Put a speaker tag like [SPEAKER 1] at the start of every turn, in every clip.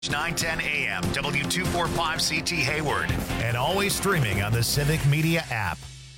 [SPEAKER 1] 9:10 a.m. W245CT Hayward. And always streaming on the Civic Media app.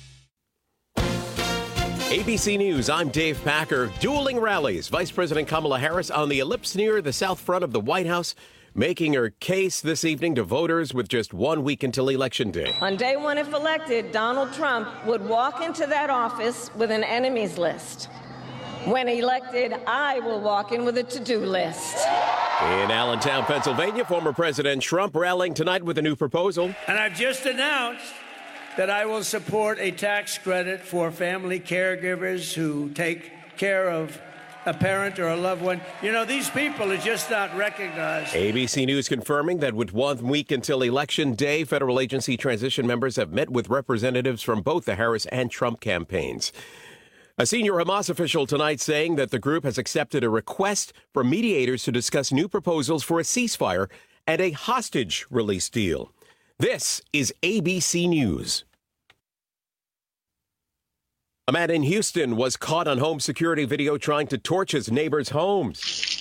[SPEAKER 2] ABC News, I'm Dave Packer. Dueling rallies. Vice President Kamala Harris on the ellipse near the south front of the White House, making her case this evening to voters with just 1 week until Election Day.
[SPEAKER 3] On day one, if elected, Donald Trump would walk into that office with an enemies list. When elected, I will walk in with a to-do list.
[SPEAKER 2] In Allentown, Pennsylvania, former President Trump rallying tonight with a new proposal.
[SPEAKER 4] And I've just announced that I will support a tax credit for family caregivers who take care of a parent or a loved one. You know, these people are just not recognized.
[SPEAKER 2] ABC News confirming that with 1 week until Election Day, federal agency transition members have met with representatives from both the Harris and Trump campaigns. A senior Hamas official tonight saying that the group has accepted a request for mediators to discuss new proposals for a ceasefire and a hostage release deal. This is ABC News. A man in Houston was caught on home security video trying to torch his neighbors' homes.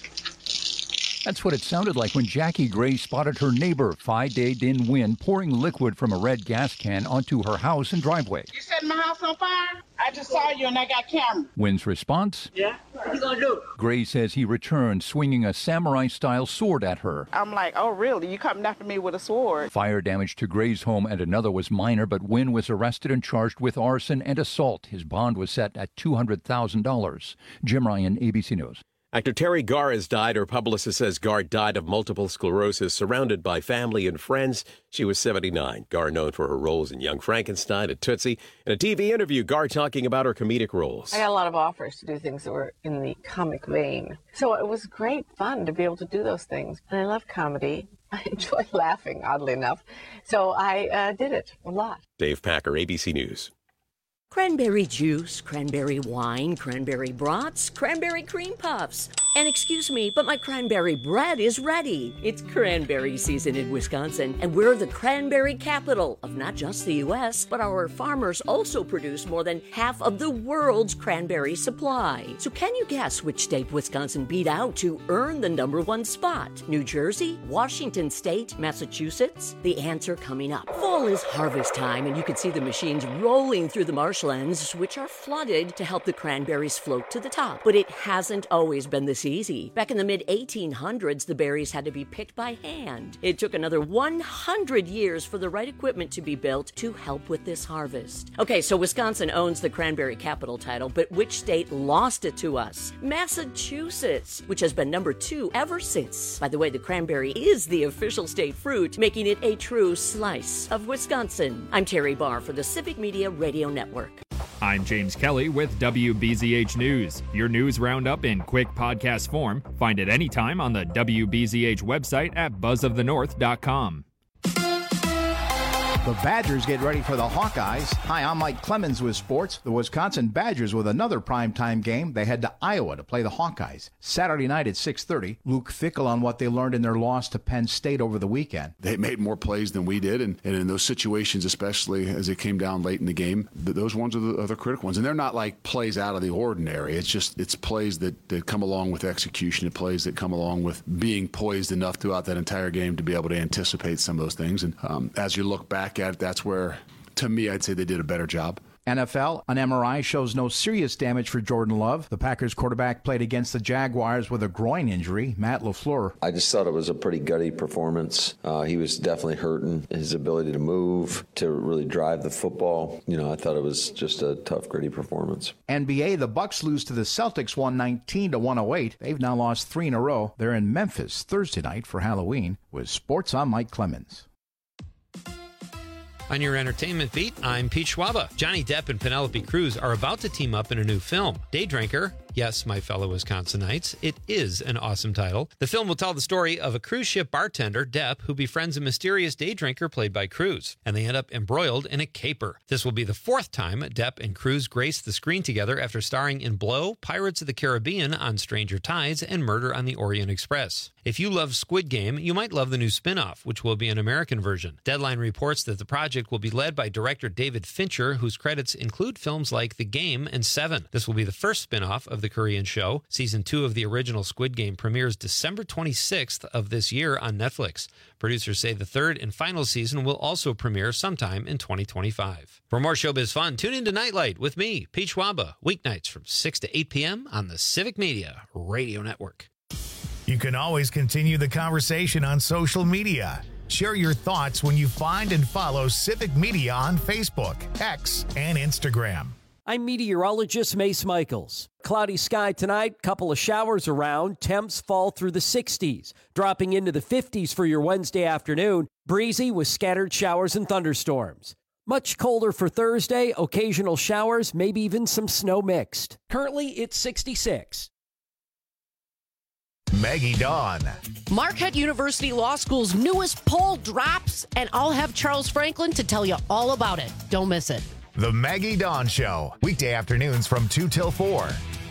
[SPEAKER 5] That's what it sounded like when Jackie Gray spotted her neighbor, Phi-Day Din Nguyen, pouring liquid from a red gas can onto her house and driveway.
[SPEAKER 6] You setting my house on fire? I just saw you and I got camera.
[SPEAKER 5] Nguyen's response?
[SPEAKER 6] Yeah? What you gonna do?
[SPEAKER 5] Gray says he returned, swinging a samurai-style sword at her.
[SPEAKER 6] I'm like, oh, really? You coming after me with a sword?
[SPEAKER 5] Fire damage to Gray's home and another was minor, but Nguyen was arrested and charged with arson and assault. His bond was set at $200,000. Jim Ryan, ABC News.
[SPEAKER 2] Actor Terry Garr has died. Her publicist says Garr died of multiple sclerosis, surrounded by family and friends. She was 79. Garr known for her roles in Young Frankenstein and Tootsie. In a TV interview, Garr talking about her comedic roles.
[SPEAKER 3] I got a lot of offers to do things that were in the comic vein. So it was great fun to be able to do those things. And I love comedy. I enjoy laughing, oddly enough. So I did it a lot.
[SPEAKER 2] Dave Packer, ABC News.
[SPEAKER 7] Cranberry juice, cranberry wine, cranberry brats, cranberry cream puffs. And excuse me, but my cranberry bread is ready. It's cranberry season in Wisconsin, and we're the cranberry capital of not just the U.S., but our farmers also produce more than half of the world's cranberry supply. So can you guess which state Wisconsin beat out to earn the #1 spot? New Jersey, Washington State, Massachusetts? The answer coming up. Fall is harvest time, and you can see the machines rolling through the marshlands, which are flooded to help the cranberries float to the top. But it hasn't always been this easy. Back in the mid-1800s, the berries had to be picked by hand. It took another 100 years for the right equipment to be built to help with this harvest. Okay, so Wisconsin owns the cranberry capital title, but which state lost it to us? Massachusetts, which has been #2 ever since. By the way, the cranberry is the official state fruit, making it a true slice of Wisconsin. I'm Terry Barr for the Civic Media Radio Network.
[SPEAKER 8] I'm James Kelly with WBZH News. Your news roundup in quick podcast form. Find it anytime on the WBZH website at buzzofthenorth.com.
[SPEAKER 9] The Badgers get ready for the Hawkeyes. Hi, I'm Mike Clemens with sports. The Wisconsin Badgers with another primetime game. They head to Iowa to play the Hawkeyes. Saturday night at 6:30. Luke Fickell on what they learned in their loss to Penn State over the weekend.
[SPEAKER 10] They made more plays than we did, and in those situations, especially as it came down late in the game, those ones are the critical ones. And they're not like plays out of the ordinary. It's plays that come along with execution, and plays that come along with being poised enough throughout that entire game to be able to anticipate some of those things. And as you look back at it, that's where, to me, I'd say they did a better job.
[SPEAKER 9] NFL, an MRI shows no serious damage for Jordan Love. The Packers quarterback played against the Jaguars with a groin injury. Matt LaFleur.
[SPEAKER 11] I just thought it was a pretty gutty performance. He was definitely hurting his ability to move, to really drive the football. I thought it was just a tough, gritty performance.
[SPEAKER 9] NBA, the Bucks lose to the Celtics 119-108. They've now lost 3 in a row. They're in Memphis Thursday night for Halloween. With sports, I'm Mike Clemens.
[SPEAKER 12] On your entertainment beat, I'm Pete Schwaba. Johnny Depp and Penelope Cruz are about to team up in a new film, Day Drinker. Yes, my fellow Wisconsinites, it is an awesome title. The film will tell the story of a cruise ship bartender, Depp, who befriends a mysterious day drinker played by Cruz, and they end up embroiled in a caper. This will be the 4th time Depp and Cruz grace the screen together after starring in Blow, Pirates of the Caribbean, On Stranger Tides, and Murder on the Orient Express. If you love Squid Game, you might love the new spin-off, which will be an American version. Deadline reports that the project will be led by director David Fincher, whose credits include films like The Game and Seven. This will be the first spin-off of the Korean show. Season 2 of the original Squid Game premieres December 26th of this year on Netflix. Producers say the third and final season will also premiere sometime in 2025. For more showbiz fun, tune in to Nightlight with me, Pete Schwaba, weeknights from 6 to 8 p.m. on the Civic Media Radio Network.
[SPEAKER 1] You can always continue the conversation on social media. Share your thoughts when you find and follow Civic Media on Facebook, X, and Instagram.
[SPEAKER 13] I'm meteorologist Mace Michaels. Cloudy sky tonight, couple of showers around, temps fall through the 60s, dropping into the 50s for your Wednesday afternoon, breezy with scattered showers and thunderstorms. Much colder for Thursday, occasional showers, maybe even some snow mixed. Currently, it's 66.
[SPEAKER 1] Maggie Dawn.
[SPEAKER 14] Marquette University Law School's newest poll drops, and I'll have Charles Franklin to tell you all about it. Don't miss it.
[SPEAKER 1] The Maggie Dawn Show, weekday afternoons from 2 till 4.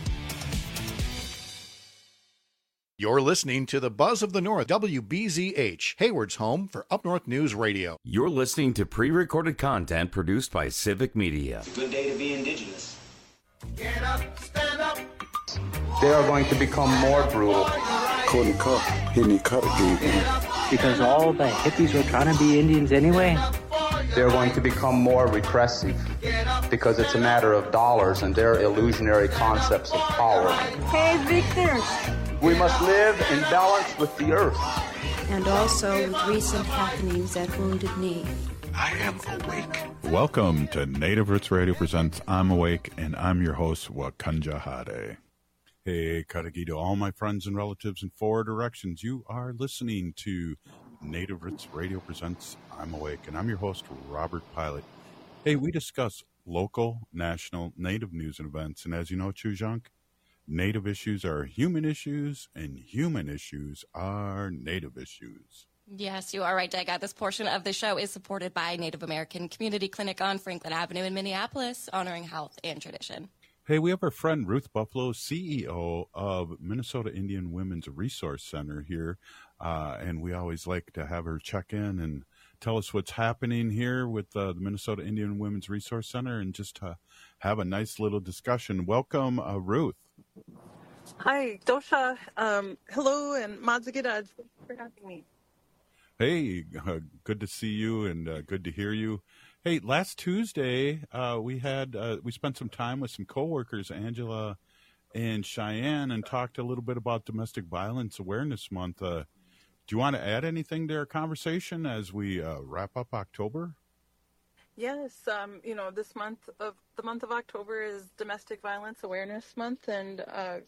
[SPEAKER 9] You're listening to the Buzz of the North, WBZH, Hayward's home for Up North News Radio.
[SPEAKER 15] You're listening to pre-recorded content produced by Civic Media.
[SPEAKER 16] It's a good day to be indigenous.
[SPEAKER 17] Get up, stand up.
[SPEAKER 18] They are going to become more brutal.
[SPEAKER 19] Couldn't cut, hitting cut again.
[SPEAKER 20] Because all the hippies were trying to be Indians anyway.
[SPEAKER 18] They're going to become more repressive because it's a matter of dollars and their illusionary concepts of power.
[SPEAKER 21] Hey, Victor.
[SPEAKER 18] We must live in balance with the earth.
[SPEAKER 21] And also with recent happenings at Wounded Knee.
[SPEAKER 19] I am awake.
[SPEAKER 22] Welcome to Native Roots Radio presents I'm Awake, and I'm your host, Wakanja Hade. Hey, Karagi to all my friends and relatives in 4 directions. You are listening to Native Roots Radio presents I'm Awake, and I'm your host, Robert Pilot. Hey, we discuss local, national, Native news and events, and as you know, Chujunk, Native issues are human issues, and human issues are Native issues.
[SPEAKER 23] Yes, you are right, Daga. This portion of the show is supported by Native American Community Clinic on Franklin Avenue in Minneapolis, honoring health and tradition.
[SPEAKER 22] Hey, we have our friend Ruth Buffalo, CEO of Minnesota Indian Women's Resource Center here, and we always like to have her check in and tell us what's happening here with the Minnesota Indian Women's Resource Center and just have a nice little discussion. Welcome, Ruth.
[SPEAKER 24] Hi, Dosha. Hello, and Madzagidad. Thanks for having me.
[SPEAKER 22] Hey, good to see you and good to hear you. Hey, last Tuesday we spent some time with some coworkers, Angela and Cheyenne, and talked a little bit about Domestic Violence Awareness Month. Do you want to add anything to our conversation as we wrap up October?
[SPEAKER 24] Yes, this month of October is Domestic Violence Awareness Month, and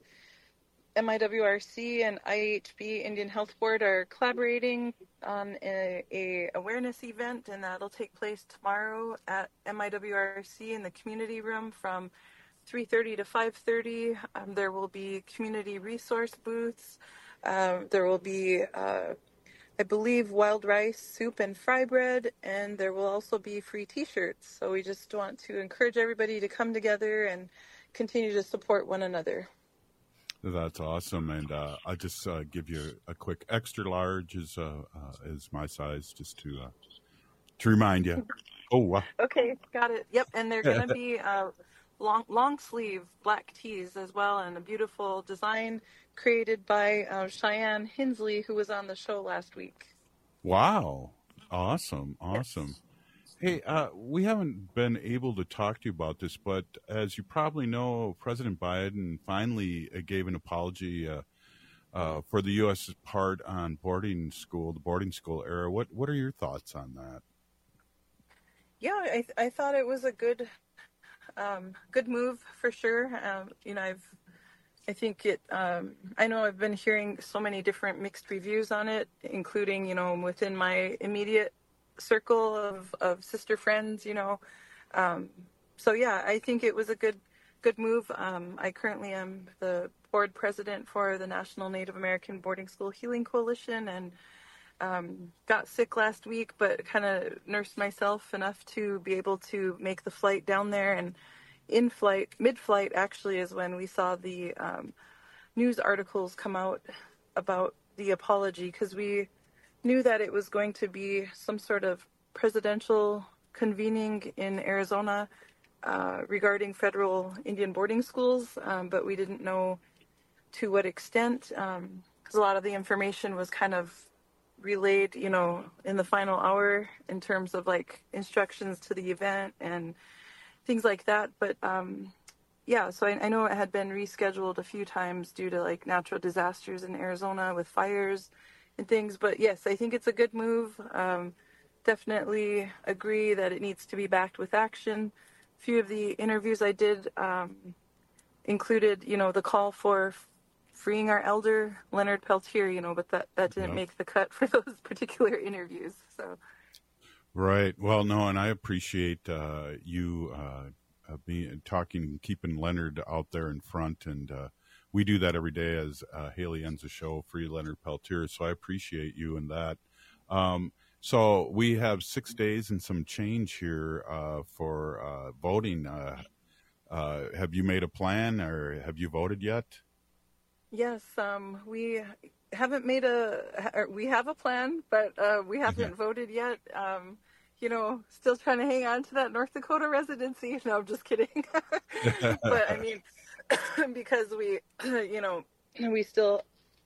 [SPEAKER 24] MIWRC and IHB Indian Health Board are collaborating on a awareness event, and that'll take place tomorrow at MIWRC in the community room from 3:30 to 5:30. There will be community resource booths. There will be, I believe, wild rice, soup, and fry bread, and there will also be free T-shirts. So we just want to encourage everybody to come together and continue to support one another.
[SPEAKER 22] That's awesome, and I'll just give you a quick extra large is my size, just to remind you. Oh,
[SPEAKER 24] okay, got it. Yep, and they're going to be long sleeve black tees as well, and a beautiful design created by Cheyenne Hensley, who was on the show last week.
[SPEAKER 22] Wow, awesome.
[SPEAKER 24] Yes.
[SPEAKER 22] Hey, we haven't been able to talk to you about this, but as you probably know, President Biden finally gave an apology for the U.S.'s part on the boarding school era. What are your thoughts on that?
[SPEAKER 24] Yeah, I thought it was a good move for sure. I think it. I know I've been hearing so many different mixed reviews on it, including within my immediate circle of sister friends, so yeah, I think it was a good move. I currently am the board president for the National Native American Boarding School Healing Coalition, and got sick last week, but kind of nursed myself enough to be able to make the flight down there. And mid-flight actually is when we saw the news articles come out about the apology, because we knew that it was going to be some sort of presidential convening in Arizona regarding federal Indian boarding schools, but we didn't know to what extent, because a lot of the information was kind of relayed, you know, in the final hour in terms of like instructions to the event and things like that. But yeah, so I know it had been rescheduled a few times due to like natural disasters in Arizona with fires and things. But yes, I think it's a good move. Definitely agree that it needs to be backed with action. A few of the interviews I did included, you know, the call for freeing our elder, Leonard Peltier, you know, but that didn't make the cut for those particular interviews. So.
[SPEAKER 22] Right. Well, no, and I appreciate you keeping Leonard out there in front, and we do that every day as Haley ends the show, Free Leonard Peltier. So I appreciate you in that. So we have 6 days and some change here for voting. Have you made a plan, or have you voted yet?
[SPEAKER 24] Yes, we haven't made we have a plan, but we haven't voted yet. You know, still trying to hang on to that North Dakota residency. No, I'm just kidding. But I mean, because we, you know, we still,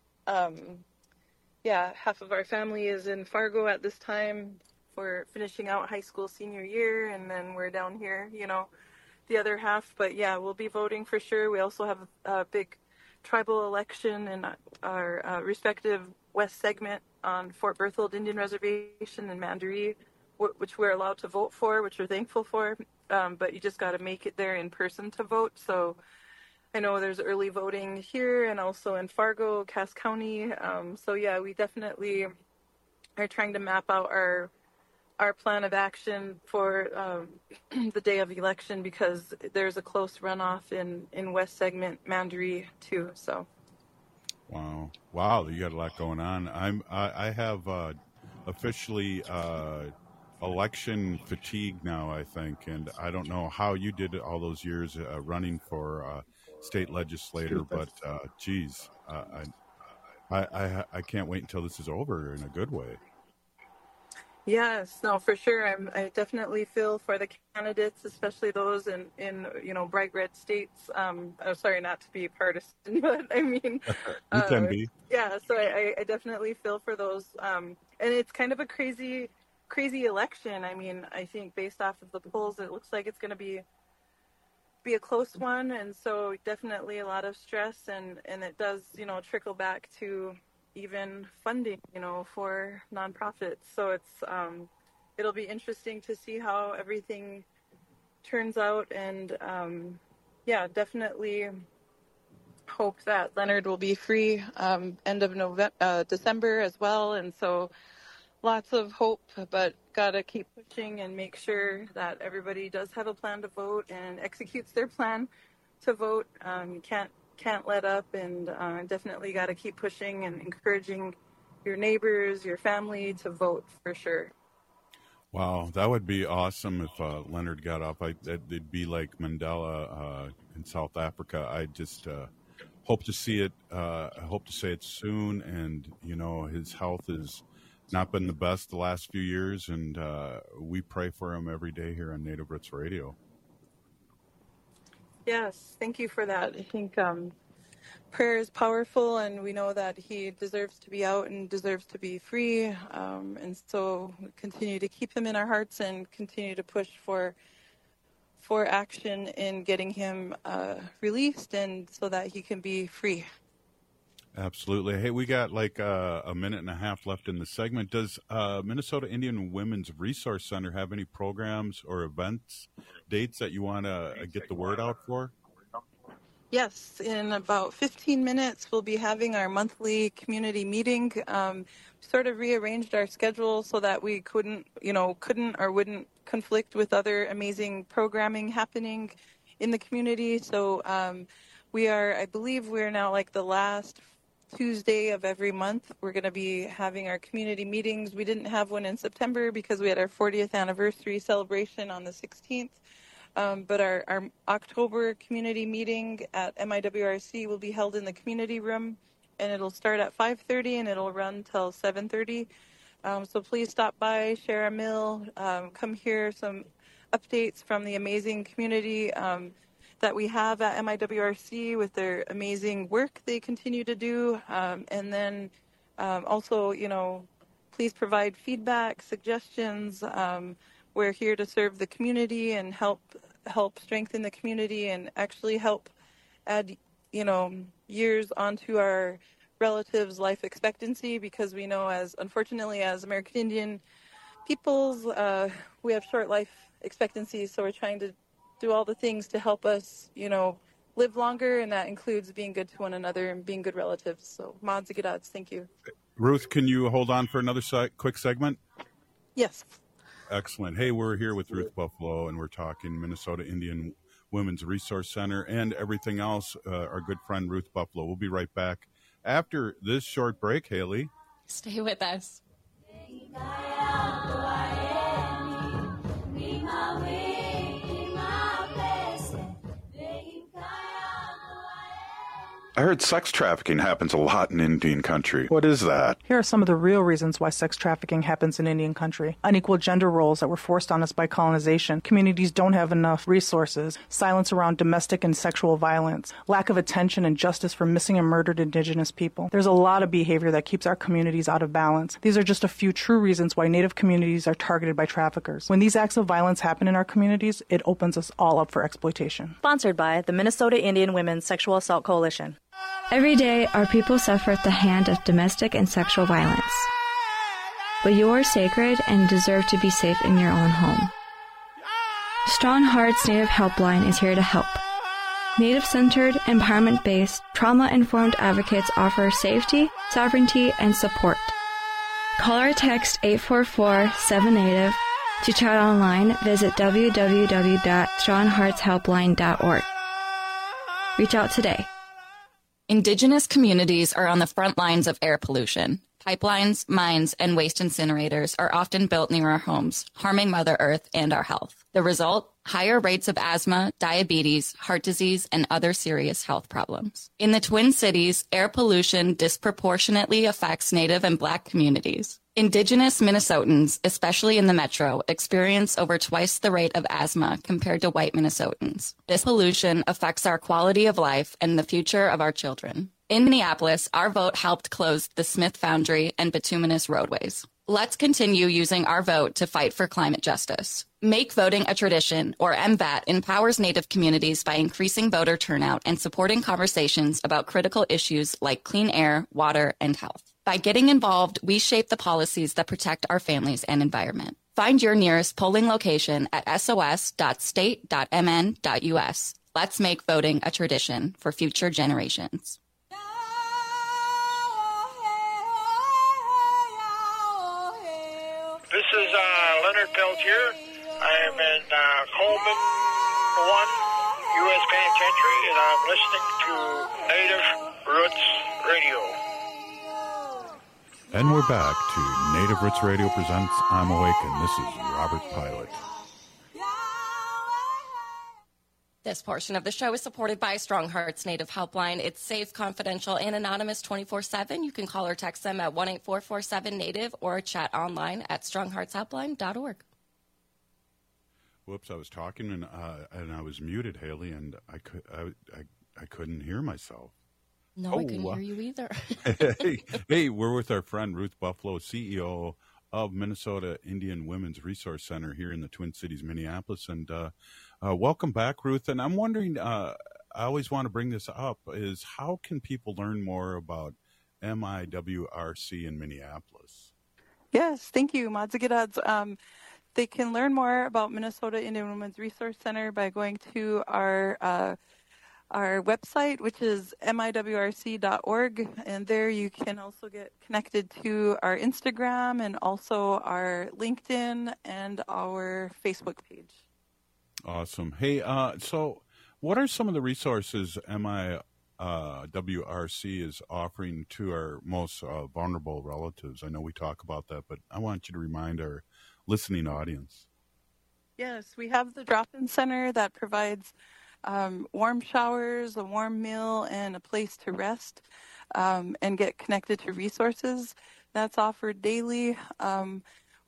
[SPEAKER 24] half of our family is in Fargo at this time for finishing out high school senior year, and then we're down here, you know, the other half. But yeah, we'll be voting for sure. We also have a big tribal election in our respective west segment on Fort Berthold Indian Reservation in Mandaree, which we're allowed to vote for, which we're thankful for. But you just got to make it there in person to vote. So I know there's early voting here and also in Fargo, Cass County. So yeah, we definitely are trying to map out our plan of action for the day of election, because there's a close runoff in West Segment, Mandaree too. So. Wow, you got a lot going on. I have officially election fatigue now, I think, and I don't know how you did it all those years running for state legislator, but geez, I can't wait until this is over in a good way. Yes, no, for sure. I definitely feel for the candidates, especially those in you know, bright red states. I'm sorry not to be partisan, but I mean,
[SPEAKER 22] you can be.
[SPEAKER 24] Yeah, so I definitely feel for those. And it's kind of a crazy election. I mean, I think based off of the polls, it looks like it's going to be a close one, and so definitely a lot of stress, and it does, you know, trickle back to even funding, you know, for nonprofits. So it's it'll be interesting to see how everything turns out, and yeah, definitely hope that Leonard will be free end of December as well. And so lots of hope, but gotta keep pushing and make sure that everybody does have a plan to vote and executes their plan to vote. You can't let up, and definitely got to keep pushing and encouraging your neighbors, your family to vote for sure.
[SPEAKER 22] Wow, that would be awesome if Leonard got up. It'd be like Mandela in South Africa. I just hope to see it. I hope to say it soon. And, you know, his health has not been the best the last few years, and we pray for him every day here on Native Roots Radio. Yes, thank you for that. I think prayer is powerful, and we know that he deserves to be out and deserves to be free. And so we continue to keep him in our hearts and continue to push for action in getting him released, and so that he can be free. Absolutely. Hey, we got like a minute and a half left in the segment. Does Minnesota Indian Women's Resource Center have any programs or events, dates that you want to get the word out for? Yes, in about 15 minutes, we'll be having our monthly community meeting. Sort of rearranged our schedule so that we couldn't or wouldn't conflict with other amazing programming happening in the community. So I believe we're now like the last Tuesday of every month. We're going to be having our community meetings. We didn't have one in September because we had our 40th anniversary celebration on the 16th. But our October community meeting at MIWRC will be held in the community room, and it'll start at 5:30 and it'll run till 7:30. So please stop by, share a meal, come hear some
[SPEAKER 24] updates from the amazing community that we have at MIWRC with their amazing work they continue to do. And then also, please provide feedback, suggestions. We're here to serve the community and help strengthen the community and actually help add, years onto our relatives' life expectancy, because we know, unfortunately, as American Indian peoples, we have short life expectancies. So we're trying to do all the things to help us, live longer, and that includes being good to one another and being good relatives. So, Mods Gidads, thank you.
[SPEAKER 22] Ruth, can you hold on for another quick segment?
[SPEAKER 24] Yes.
[SPEAKER 22] Excellent. Hey, we're here with Ruth Buffalo, and we're talking Minnesota Indian Women's Resource Center and everything else. Our good friend Ruth Buffalo. We'll be right back after this short break, Haley.
[SPEAKER 23] Stay with us.
[SPEAKER 22] I heard sex trafficking happens a lot in Indian country. What is that?
[SPEAKER 4] Here are some of the real reasons why sex trafficking happens in Indian country. Unequal gender roles that were forced on us by colonization. Communities don't have enough resources. Silence around domestic and sexual violence. Lack of attention and justice for missing and murdered Indigenous people. There's a lot of behavior that keeps our communities out of balance. These are just a few true reasons why Native communities are targeted by traffickers. When these acts of violence happen in our communities, it opens us all up for exploitation.
[SPEAKER 5] Sponsored by the Minnesota Indian Women's Sexual Assault Coalition.
[SPEAKER 6] Every day, our people suffer at the hand of domestic and sexual violence. But you are sacred and deserve to be safe in your own home. Strong Hearts Native Helpline is here to help. Native-centered, empowerment-based, trauma-informed advocates offer safety, sovereignty, and support. Call or text 844-7NATIVE. To chat online, visit www.strongheartshelpline.org. Reach out today.
[SPEAKER 23] Indigenous communities are on the front lines of air pollution. Pipelines, mines, and waste incinerators are often built near our homes, harming Mother Earth and our health. The result? Higher rates of asthma, diabetes, heart disease, and other serious health problems. In the Twin Cities, air pollution disproportionately affects Native and Black communities. Indigenous Minnesotans, especially in the metro, experience over twice the rate of asthma compared to white Minnesotans. This pollution affects our quality of life and the future of our children. In Minneapolis, our vote helped close the Smith Foundry and bituminous roadways. Let's continue using our vote to fight for climate justice. Make Voting a Tradition, or MVAT, empowers Native communities by increasing voter turnout and supporting conversations about critical issues like clean air, water, and health. By getting involved, we shape the policies that protect our families and environment. Find your nearest polling location at sos.state.mn.us. Let's make voting a tradition for future generations.
[SPEAKER 16] This is Leonard Peltier. I am in Coleman 1 U.S. Penitentiary, and I'm listening to Native Roots Radio.
[SPEAKER 22] And we're back to Native Roots Radio presents I'm Awake, and this is Robert Pilot.
[SPEAKER 23] This portion of the show is supported by Strong Hearts Native Helpline. It's safe, confidential, and anonymous 24/7. You can call or text them at 1-8447-NATIVE or chat online at strongheartshelpline.org.
[SPEAKER 22] Whoops, I was talking and I was muted, Haley, and I couldn't hear myself.
[SPEAKER 23] No, I couldn't hear you either.
[SPEAKER 22] hey, we're with our friend Ruth Buffalo, CEO of Minnesota Indian Women's Resource Center here in the Twin Cities, Minneapolis. And welcome back, Ruth. And I'm wondering, I always want to bring this up, is how can people learn more about MIWRC in Minneapolis?
[SPEAKER 24] Yes, thank you, Madzigidads. They can learn more about Minnesota Indian Women's Resource Center by going to our website, which is miwrc.org, and there you can also get connected to our Instagram and also our LinkedIn and our Facebook page.
[SPEAKER 22] Awesome. Hey, so what are some of the resources MIWRC is offering to our most vulnerable relatives? I know we talk about that, but I want you to remind our listening audience.
[SPEAKER 24] Yes, we have the drop-in center that provides warm showers, a warm meal, and a place to rest and get connected to resources. That's offered daily.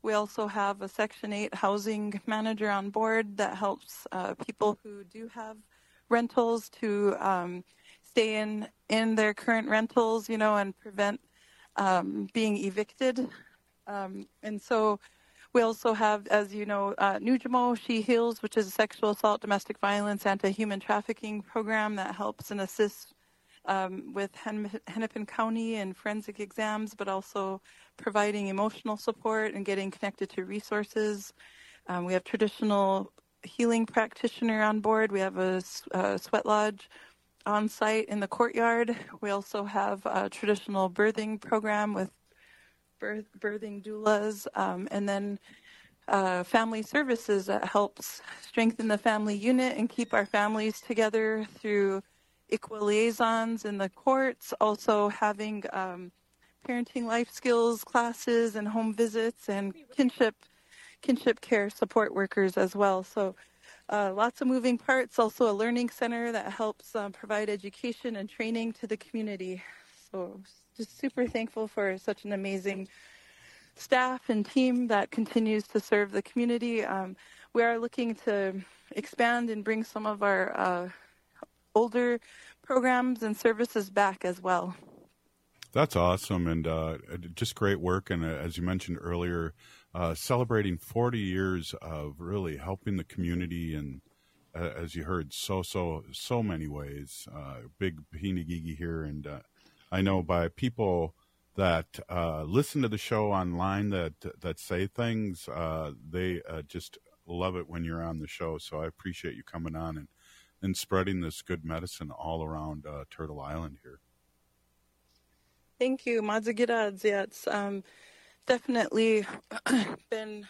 [SPEAKER 24] We also have a Section 8 housing manager on board that helps people who do have rentals to stay in their current rentals, and prevent being evicted. And so we also have, as you know, Nujamo She Heals, which is a sexual assault, domestic violence, anti-human trafficking program that helps and assists with Hennepin County and forensic exams, but also providing emotional support and getting connected to resources. We have traditional healing practitioner on board. We have a sweat lodge on site in the courtyard. We also have a traditional birthing program with birthing doulas, and then family services that helps strengthen the family unit and keep our families together through equal liaisons in the courts, also having parenting life skills classes and home visits and kinship care support workers as well. So lots of moving parts, also a learning center that helps provide education and training to the community. So just super thankful for such an amazing staff and team that continues to serve the community. We are looking to expand and bring some of our older programs and services back as well.
[SPEAKER 22] That's awesome, and just great work. And as you mentioned earlier, celebrating 40 years of really helping the community, and as you heard, so many ways. Big Hinigigi here, and I know by people that listen to the show online that say things, they just love it when you're on the show. So I appreciate you coming on and spreading this good medicine all around Turtle Island here.
[SPEAKER 24] Thank you, Madzigiradz. Yeah, it's definitely been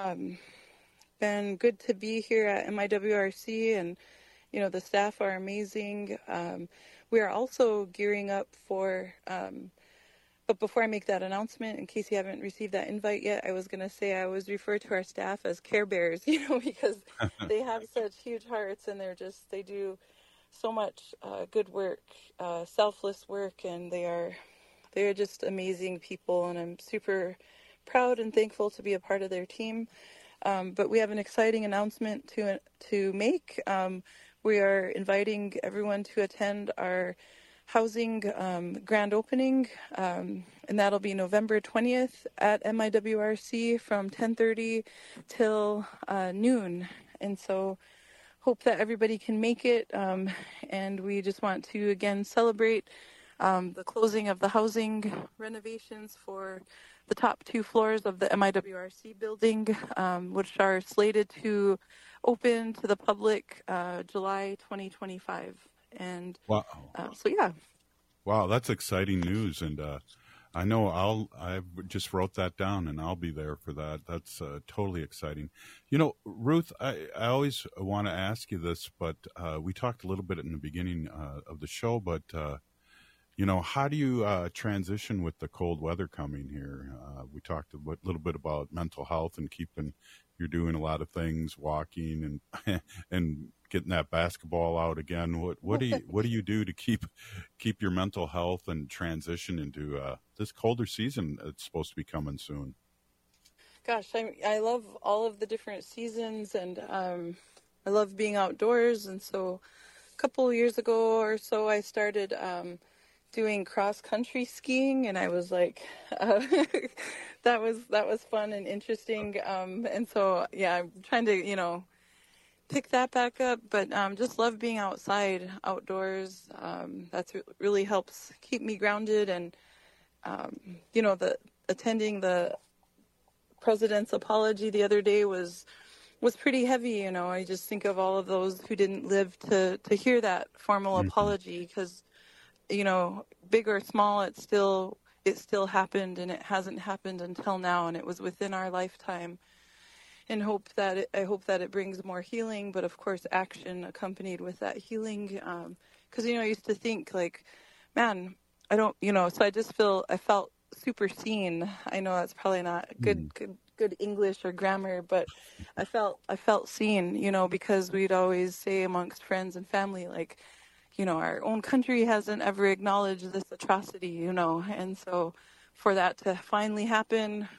[SPEAKER 24] good to be here at MIWRC, and the staff are amazing. We are also gearing up for. But before I make that announcement, in case you haven't received that invite yet, I was going to say I always refer to our staff as Care Bears, because they have such huge hearts, and they do so much good work, selfless work, and they are just amazing people, and I'm super proud and thankful to be a part of their team. But we have an exciting announcement to make. We are inviting everyone to attend our housing grand opening, and that'll be November 20th at MIWRC from 10:30 till noon. And so hope that everybody can make it, and we just want to again celebrate the closing of the housing renovations for the top 2 floors of the MIWRC building, which are slated to open to the public July 2025. And
[SPEAKER 22] wow.
[SPEAKER 24] So yeah.
[SPEAKER 22] Wow, that's exciting news, and I know I just wrote that down, and I'll be there for that. That's totally exciting. Ruth, I always want to ask you this, but we talked a little bit in the beginning of the show, but how do you transition with the cold weather coming here? We talked a little bit about mental health and you're doing a lot of things, walking and getting that basketball out again. What do you do to keep your mental health and transition into this colder season that's supposed to be coming soon?
[SPEAKER 24] Gosh, I love all of the different seasons, and I love being outdoors. And so a couple of years ago or so, I started doing cross-country skiing, and I was like, that was fun and interesting. And so, yeah, I'm trying to, pick that back up, but just love being outside, outdoors. That's really helps keep me grounded, and attending the president's apology the other day was pretty heavy. I just think of all of those who didn't live to hear that formal apology, because big or small, it still happened, and it hasn't happened until now, and it was within our lifetime. And I hope that it brings more healing, but of course action accompanied with that healing. Because I used to think like, man, I don't, so I felt super seen. I know that's probably not good English or grammar, but I felt seen, because we'd always say amongst friends and family, like, our own country hasn't ever acknowledged this atrocity, and so for that to finally happen,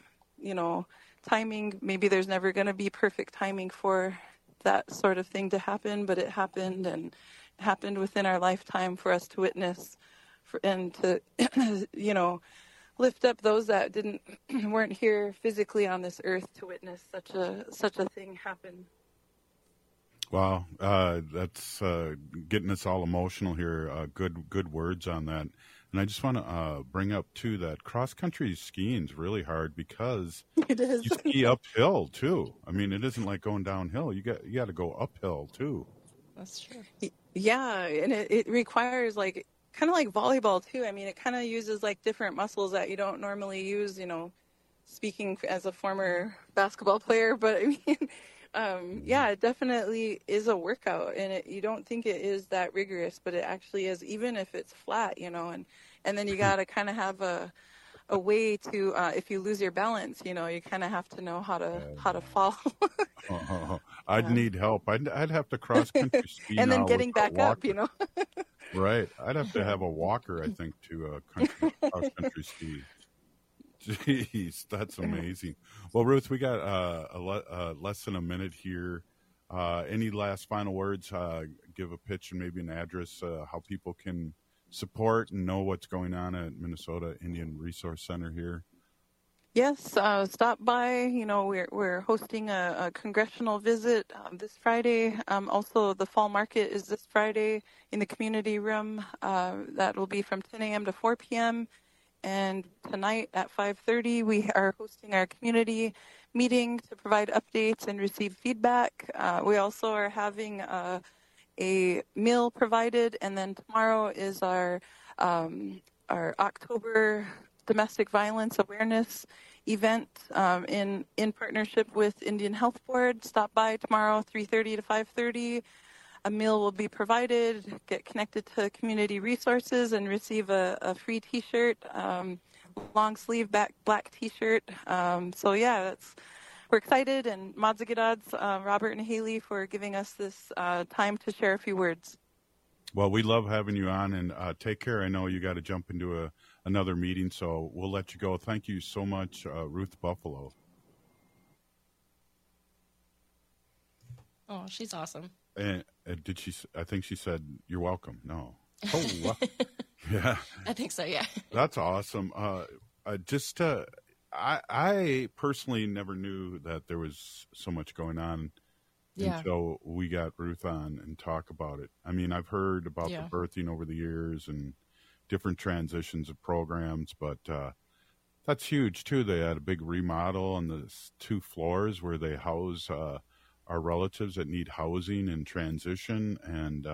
[SPEAKER 24] timing. Maybe there's never going to be perfect timing for that sort of thing to happen, but it happened, and it happened within our lifetime for us to witness and to, lift up those that weren't here physically on this earth to witness such a thing happen.
[SPEAKER 22] Wow, that's getting us all emotional here. Good words on that. And I just want to bring up too that cross country skiing is really hard because
[SPEAKER 24] it is.
[SPEAKER 22] You ski uphill too. I mean, it isn't like going downhill. You got to go uphill too.
[SPEAKER 24] That's true. Yeah, and it requires kind of like volleyball too. I mean, it kind of uses different muscles that you don't normally use, speaking as a former basketball player, but I mean, yeah, it definitely is a workout, and you don't think it is that rigorous, but it actually is, even if it's flat, and then you got to kind of have a way to, if you lose your balance, you kind of have to know how to fall.
[SPEAKER 22] I'd need help. I'd have to cross country ski
[SPEAKER 24] and then
[SPEAKER 22] now
[SPEAKER 24] getting back up,
[SPEAKER 22] Right. I'd have to have a walker, I think, to cross country ski. Jeez, that's amazing. Well, Ruth, we got less than a minute here. Any last final words? Give a pitch and maybe an address, how people can support and know what's going on at Minnesota Indian Resource Center here.
[SPEAKER 24] Yes, stop by. We're hosting a congressional visit this Friday. Also, the fall market is this Friday in the community room. That will be from 10 a.m. to 4 p.m. And tonight at 5:30, we are hosting our community meeting to provide updates and receive feedback. We also are having a meal provided, and then tomorrow is our October domestic violence awareness event in partnership with Indian Health Board. Stop by tomorrow, 3:30 to 5:30. A meal will be provided. Get connected to community resources and receive a free T-shirt, long sleeve black T-shirt. So yeah, we're excited, and Madzigadods, Robert and Haley, for giving us this time to share a few words.
[SPEAKER 22] Well, we love having you on, and take care. I know you got to jump into another meeting, so we'll let you go. Thank you so much, Ruth Buffalo.
[SPEAKER 23] Oh, she's awesome.
[SPEAKER 22] And did she? I think she said, "You're welcome." No. Oh, wow. Yeah.
[SPEAKER 23] I think so. Yeah.
[SPEAKER 22] That's awesome. I personally never knew that there was so much going on until we got Ruth on and talk about it. I mean, I've heard about the birthing over the years and different transitions of programs, but that's huge too. They had a big remodel on the 2 floors where they house our relatives that need housing and transition, and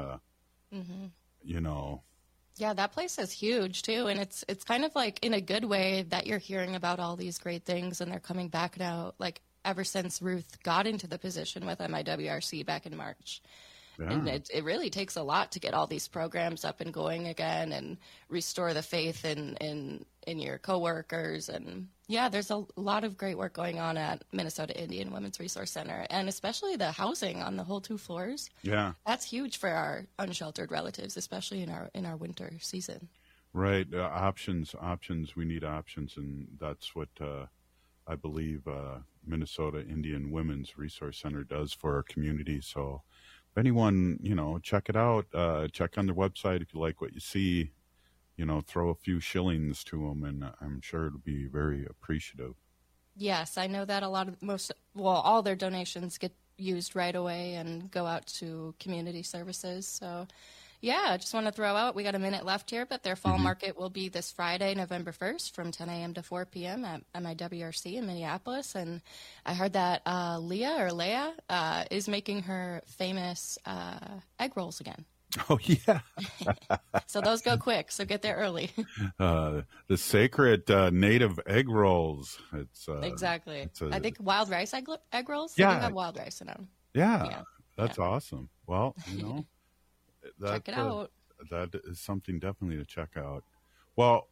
[SPEAKER 23] Yeah, that place is huge too, and it's kind of like in a good way that you're hearing about all these great things, and they're coming back now. Like ever since Ruth got into the position with MIWRC back in March. Yeah. And it really takes a lot to get all these programs up and going again and restore the faith in your coworkers. And yeah, there's a lot of great work going on at Minnesota Indian Women's Resource Center, and especially the housing on the whole 2 floors. Yeah, that's huge for our unsheltered relatives, especially in our winter season.
[SPEAKER 22] Right, options. We need options, and that's what I believe Minnesota Indian Women's Resource Center does for our community. So if anyone, check it out, check on their website. If you like what you see, throw a few shillings to them, and I'm sure it'll be very appreciative.
[SPEAKER 23] Yes, I know that all their donations get used right away and go out to community services. So yeah, I just want to throw out, we got a minute left here, but their fall market will be this Friday, November 1st from 10 a.m. to 4 p.m. at MIWRC in Minneapolis. And I heard that Leah is making her famous egg rolls again.
[SPEAKER 22] Oh, yeah.
[SPEAKER 23] So those go quick, so get there early.
[SPEAKER 22] The sacred native egg rolls.
[SPEAKER 23] Exactly. I think wild rice egg rolls?
[SPEAKER 22] Yeah.
[SPEAKER 23] They do have wild rice in them.
[SPEAKER 22] Yeah. That's awesome. Well,
[SPEAKER 23] check it out.
[SPEAKER 22] That is something definitely to check out. Well,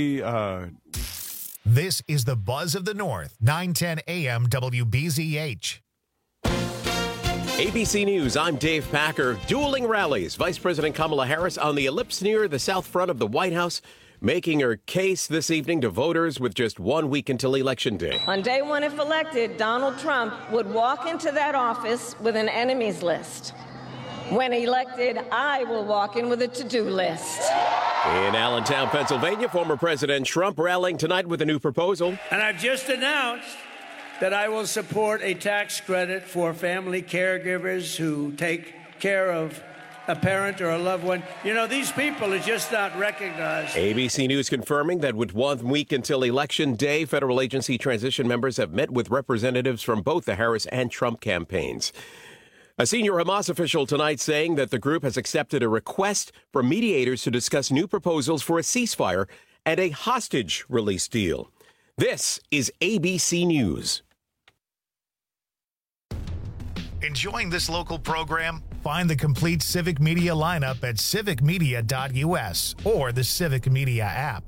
[SPEAKER 1] This is the Buzz of the North, 910 AM WBZH.
[SPEAKER 2] ABC News, I'm Dave Packer. Dueling rallies. Vice President Kamala Harris on the ellipse near the south front of the White House. making her case this evening to voters with just 1 week until Election Day.
[SPEAKER 3] On day one, if elected, Donald Trump would walk into that office with an enemies list. When elected, I will walk in with a to-do list.
[SPEAKER 2] In Allentown, Pennsylvania, former President Trump rallying tonight with a new proposal.
[SPEAKER 7] And I've just announced that I will support a tax credit for family caregivers who take care of a parent or a loved one. You know, these people are just not recognized.
[SPEAKER 2] ABC News confirming that with 1 week until Election Day, federal agency transition members have met with representatives from both the Harris and Trump campaigns. A senior Hamas official tonight saying that the group has accepted a request from mediators to discuss new proposals for a ceasefire and a hostage release deal. This is ABC News.
[SPEAKER 1] Enjoying this local program? Find the complete Civic Media lineup at civicmedia.us or the Civic Media app.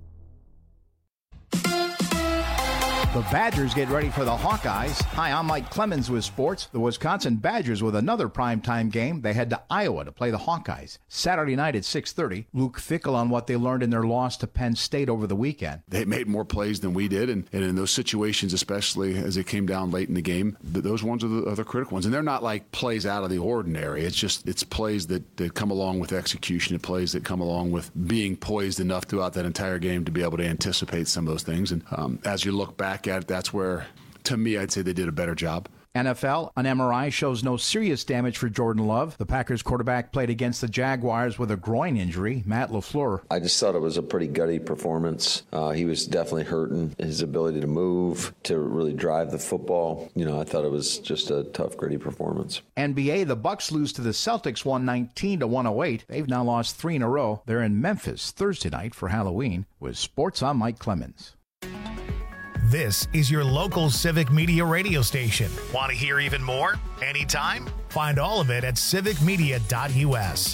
[SPEAKER 9] The Badgers get ready for the Hawkeyes. Hi, I'm Mike Clemens with sports. The Wisconsin Badgers with another primetime game. They head to Iowa to play the Hawkeyes. Saturday night at 6:30. Luke Fickell on what they learned in their loss to Penn State over the weekend.
[SPEAKER 10] They made more plays than we did, and in those situations, especially as it came down late in the game, those ones are the critical ones. And they're not like plays out of the ordinary. It's plays that come along with execution. It's plays that come along with being poised enough throughout that entire game to be able to anticipate some of those things. And as you look back at it, that's where, to me, I'd say they did a better job.
[SPEAKER 9] NFL, an MRI shows no serious damage for Jordan Love. The Packers quarterback played against the Jaguars with a groin injury. Matt LaFleur.
[SPEAKER 11] I just thought it was a pretty gutty performance. He was definitely hurting. His ability to move, to really drive the football. I thought it was just a tough, gritty performance.
[SPEAKER 9] NBA, the Bucks lose to the Celtics 119-108. They've now lost 3 in a row. They're in Memphis Thursday night for Halloween. With sports, I'm Mike Clemens.
[SPEAKER 1] This is your local Civic Media radio station. Want to hear even more? Anytime? Find all of it at civicmedia.us.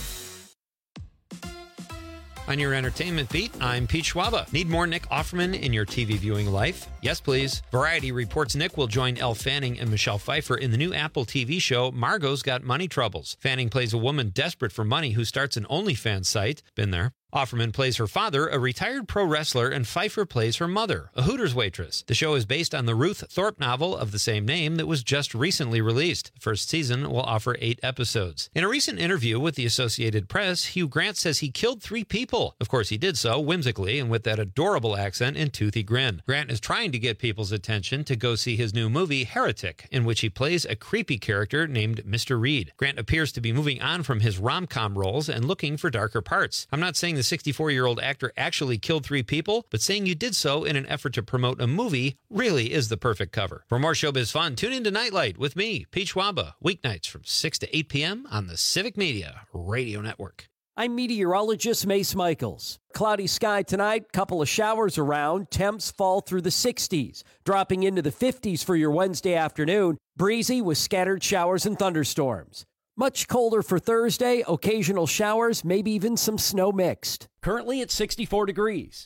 [SPEAKER 12] On your entertainment beat, I'm Pete Schwaba. Need more Nick Offerman in your TV viewing life? Yes, please. Variety reports Nick will join Elle Fanning and Michelle Pfeiffer in the new Apple TV show Margot's Got Money Troubles. Fanning plays a woman desperate for money who starts an OnlyFans site. Been there. Offerman plays her father, a retired pro wrestler, and Pfeiffer plays her mother, a Hooters waitress. The show is based on the Ruth Thorpe novel of the same name that was just recently released. The first season will offer 8 episodes. In a recent interview with the Associated Press, Hugh Grant says he killed 3 people. Of course, he did so whimsically and with that adorable accent and toothy grin. Grant is trying to get people's attention to go see his new movie, Heretic, in which he plays a creepy character named Mr. Reed. Grant appears to be moving on from his rom-com roles and looking for darker parts. I'm not saying the 64-year-old actor actually killed 3 people, but saying you did so in an effort to promote a movie really is the perfect cover. For more showbiz fun, tune into Nightlight with me, Pete Schwaba, weeknights from 6 to 8 p.m. on the Civic Media Radio Network.
[SPEAKER 13] I'm meteorologist Mace Michaels. Cloudy sky tonight, couple of showers around, temps fall through the 60s, dropping into the 50s for your Wednesday afternoon, breezy with scattered showers and thunderstorms. Much colder for Thursday, occasional showers, maybe even some snow mixed. Currently at 64 degrees.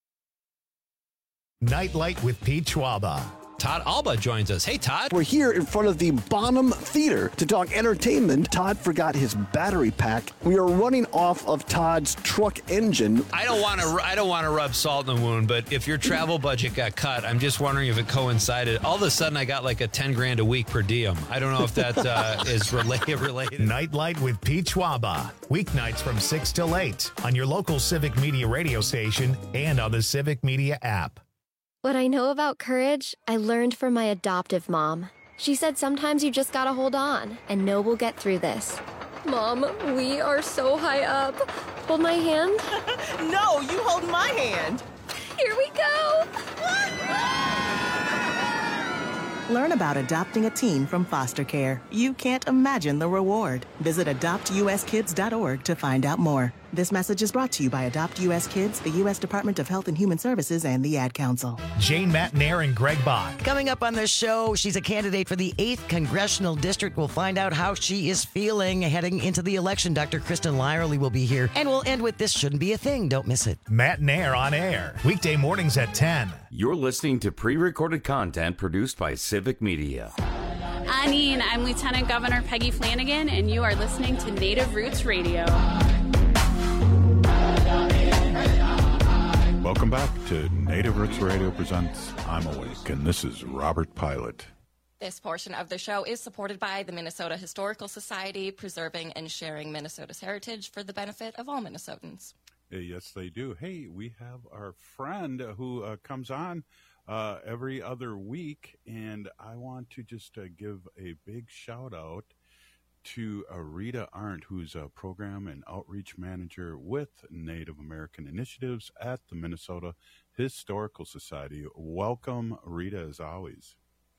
[SPEAKER 1] Nightlight with Pete Schwaba.
[SPEAKER 12] Todd Alba joins us. Hey, Todd.
[SPEAKER 8] We're here in front of the Bonham Theater to talk entertainment. Todd forgot his battery pack. We are running off of Todd's truck engine.
[SPEAKER 12] I don't want to rub salt in the wound, but if your travel budget got cut, I'm just wondering if it coincided. All of a sudden, I got like a $10,000 a week per diem. I don't know if that is related.
[SPEAKER 1] Nightlight with Pete Schwaba. Weeknights from 6 till 8 on your local Civic Media radio station and on the Civic Media app.
[SPEAKER 25] What I know about courage, I learned from my adoptive mom. She said sometimes you just gotta hold on and know we'll get through this. Mom, we are so high up. Hold my hand.
[SPEAKER 26] No, you hold my hand.
[SPEAKER 25] Here we go.
[SPEAKER 26] Learn about adopting a teen from foster care. You can't imagine the reward. Visit adoptuskids.org to find out more. This message is brought to you by Adopt U.S. Kids, the U.S. Department of Health and Human Services, and the Ad Council.
[SPEAKER 1] Jane Matnair and Greg Bach.
[SPEAKER 27] Coming up on this show, she's a candidate for the 8th Congressional District. We'll find out how she is feeling heading into the election. Dr. Kristen Lyerly will be here. And we'll end with This Shouldn't Be a Thing. Don't miss it.
[SPEAKER 1] Matnair on air. Weekday mornings at 10.
[SPEAKER 15] You're listening to pre-recorded content produced by Civic Media.
[SPEAKER 28] Anine, I'm Lieutenant Governor Peggy Flanagan, and you are listening to Native Roots Radio.
[SPEAKER 22] Welcome back to Native Roots Radio presents I'm Awake, and this is Robert Pilot.
[SPEAKER 23] This portion of the show is supported by the Minnesota Historical Society, preserving and sharing Minnesota's heritage for the benefit of all Minnesotans.
[SPEAKER 22] Yes, they do. Hey, we have our friend who comes on every other week, and I want to just give a big shout out to Rita Arndt, who's a program and outreach manager with Native American Initiatives at the Minnesota Historical Society. Welcome, Rita, as always.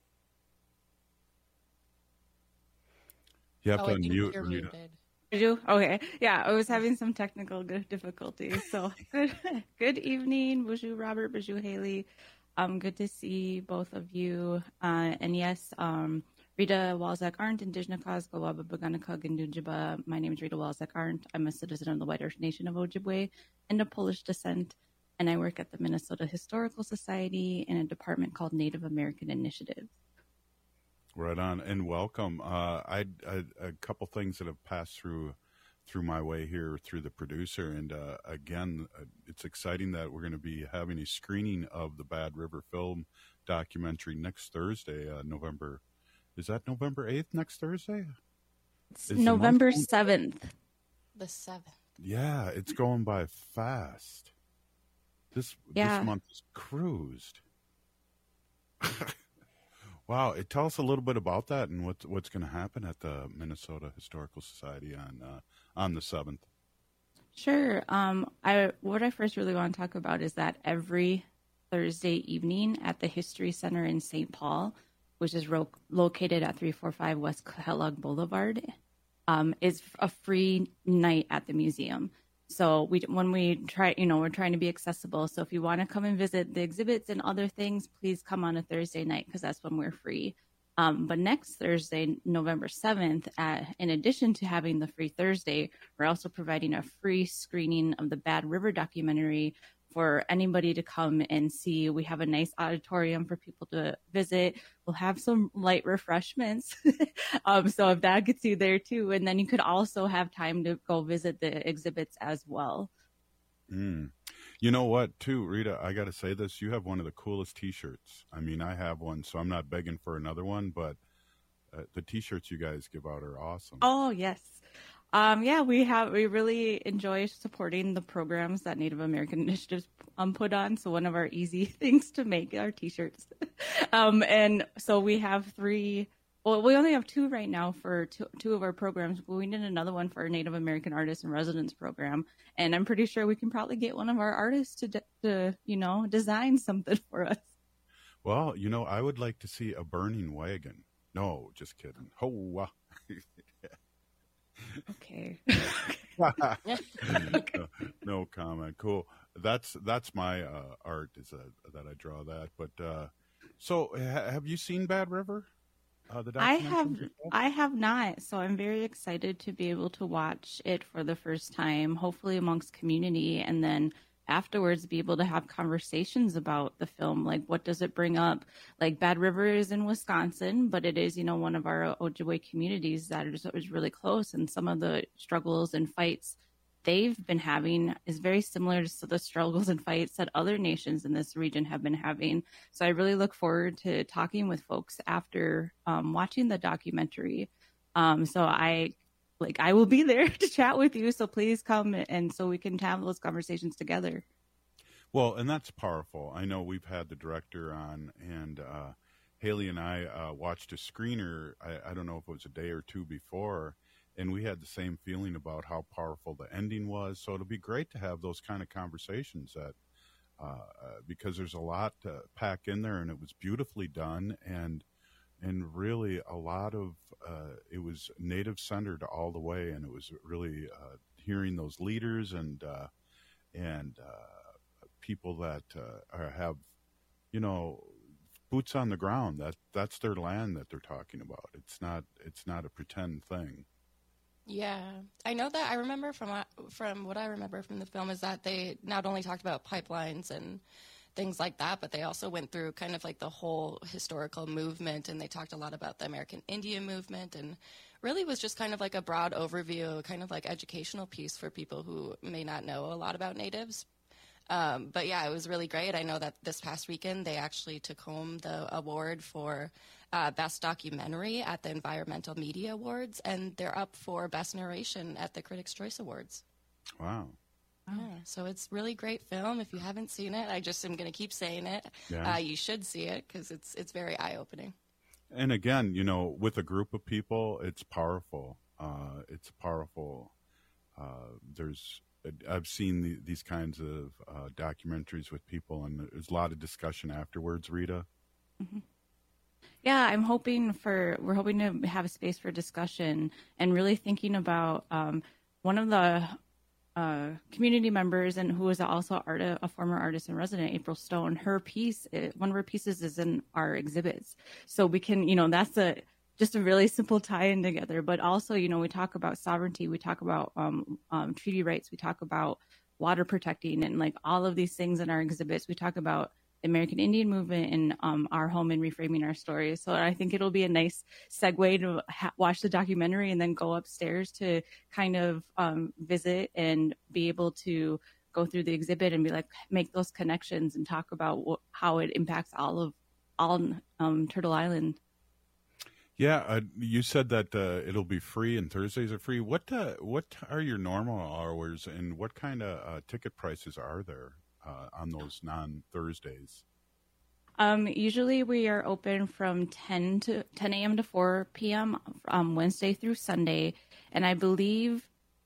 [SPEAKER 22] You have to unmute, Rita.
[SPEAKER 4] Muted. You? Okay. Yeah, I was having some technical difficulties. So good evening, Bonjour Robert, Bonjour Haley. Good to see both of you. And yes, Rita Walczak Arndt, Indigenous Cause, Gawaba Baganakug, and Nujaba. My name is Rita Walczak Arndt. I'm a citizen of the White Earth Nation of Ojibwe and of Polish descent. And I work at the Minnesota Historical Society in a department called Native American Initiatives.
[SPEAKER 22] Right on, and welcome. A couple things that have passed through my way here through the producer, and again, it's exciting that we're going to be having a screening of the Bad River film documentary next Thursday, November. Is that November 8th? Next Thursday?
[SPEAKER 4] It's November 7th.
[SPEAKER 23] The 7th.
[SPEAKER 22] Yeah, it's going by fast. This month is cruised. Wow, tell us a little bit about that and what's going to happen at the Minnesota Historical Society on the 7th.
[SPEAKER 4] Sure. What I first really want to talk about is that every Thursday evening at the History Center in St. Paul, which is located at 345 West Kellogg Boulevard, is a free night at the museum. So we're trying to be accessible. So if you want to come and visit the exhibits and other things, please come on a Thursday night because that's when we're free. But next Thursday, November 7th, in addition to having the free Thursday, we're also providing a free screening of the Bad River documentary for anybody to come and see. We have a nice auditorium for people to visit. We'll have some light refreshments. So if that gets you there too, and then you could also have time to go visit the exhibits as well.
[SPEAKER 22] You know what, too, Rita, I got to say this. You have one of the coolest T-shirts. I mean, I have one, so I'm not begging for another one, but the T-shirts you guys give out are awesome.
[SPEAKER 4] Oh, yes. We really enjoy supporting the programs that Native American Initiatives put on. So one of our easy things to make are T-shirts. And so we have three. Well, we only have two right now for two of our programs, but we need another one for our Native American Artists in Residence program. And I'm pretty sure we can probably get one of our artists to design something for us.
[SPEAKER 22] Well, I would like to see a burning wagon. No, just kidding. Oh,
[SPEAKER 4] okay.
[SPEAKER 22] No comment. Cool. That's my art is that I draw that. But so have you seen Bad River?
[SPEAKER 4] I have not. So I'm very excited to be able to watch it for the first time, hopefully amongst community, and then afterwards be able to have conversations about the film. Like, what does it bring up? Like, Bad River is in Wisconsin, but it is, one of our Ojibwe communities that is really close. And some of the struggles and fights they've been having is very similar to the struggles and fights that other nations in this region have been having. So I really look forward to talking with folks after watching the documentary. So I will be there to chat with you. So please come, and so we can have those conversations together.
[SPEAKER 22] Well, and that's powerful. I know we've had the director on, and Haley and I watched a screener. I don't know if it was a day or two before, and we had the same feeling about how powerful the ending was. So it'll be great to have those kind of conversations because there's a lot to pack in there, and it was beautifully done, and really a lot of it was Native centered all the way, and it was really hearing those leaders and people that have boots on the ground. That's their land that they're talking about. It's not a pretend thing.
[SPEAKER 23] Yeah, I know that. I remember from what I remember from the film is that they not only talked about pipelines and things like that, but they also went through kind of like the whole historical movement, and they talked a lot about the American Indian movement, and really was just kind of like a broad overview, kind of like educational piece for people who may not know a lot about Natives. But yeah, it was really great. I know that this past weekend they actually took home the award for Best Documentary at the Environmental Media Awards, and they're up for Best Narration at the Critics' Choice Awards.
[SPEAKER 22] Wow.
[SPEAKER 23] Yeah, so it's really great film. If you haven't seen it, I just am going to keep saying it.
[SPEAKER 22] Yeah.
[SPEAKER 23] You should see it because it's very eye-opening.
[SPEAKER 22] And again, with a group of people, it's powerful. It's powerful. I've seen these kinds of documentaries with people, and there's a lot of discussion afterwards. Rita.
[SPEAKER 4] Mm-hmm. Yeah, we're hoping to have a space for discussion and really thinking about one of the community members and who is also a former artist in resident, April Stone. One of her pieces is in our exhibits, so we can, that's just a really simple tie-in together. But also, we talk about sovereignty, we talk about treaty rights, we talk about water protecting, and like all of these things in our exhibits. We talk about the American Indian movement and our home and reframing our stories. So I think it'll be a nice segue to watch the documentary and then go upstairs to kind of visit and be able to go through the exhibit and be like, make those connections and talk about how it impacts all Turtle Island.
[SPEAKER 22] Yeah, you said that it'll be free and Thursdays are free. What are your normal hours and what kind of ticket prices are there on those non-Thursdays?
[SPEAKER 4] Usually we are open from 10 a.m. to 4 p.m. Wednesday through Sunday, and I believe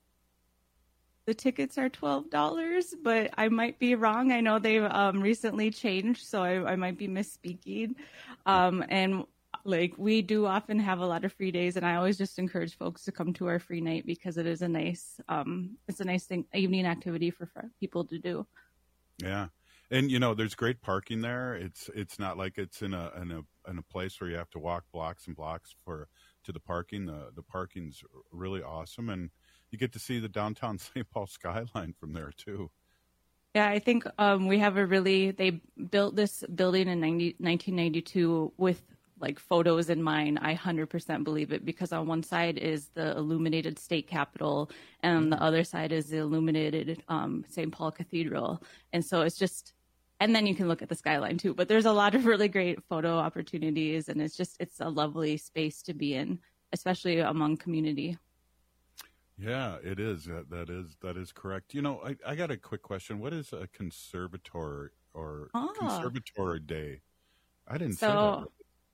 [SPEAKER 4] the tickets are $12, but I might be wrong. I know they've recently changed, so I might be misspeaking. And we do often have a lot of free days, and I always just encourage folks to come to our free night because it is a nice, evening activity for people to do.
[SPEAKER 22] Yeah, and there's great parking there. It's not like it's in a place where you have to walk blocks and blocks to the parking. The parking's really awesome, and you get to see the downtown St. Paul skyline from there too.
[SPEAKER 4] Yeah, I think they built this building in 1992 with photos in mind. I 100% believe it, because on one side is the illuminated state capitol and on the other side is the illuminated St. Paul Cathedral. And so it's just, and then you can look at the skyline too, but there's a lot of really great photo opportunities, and it's a lovely space to be in, especially among community.
[SPEAKER 22] Yeah, it is. That is correct. I got a quick question. What is a conservatory or conservatory day? I didn't say that.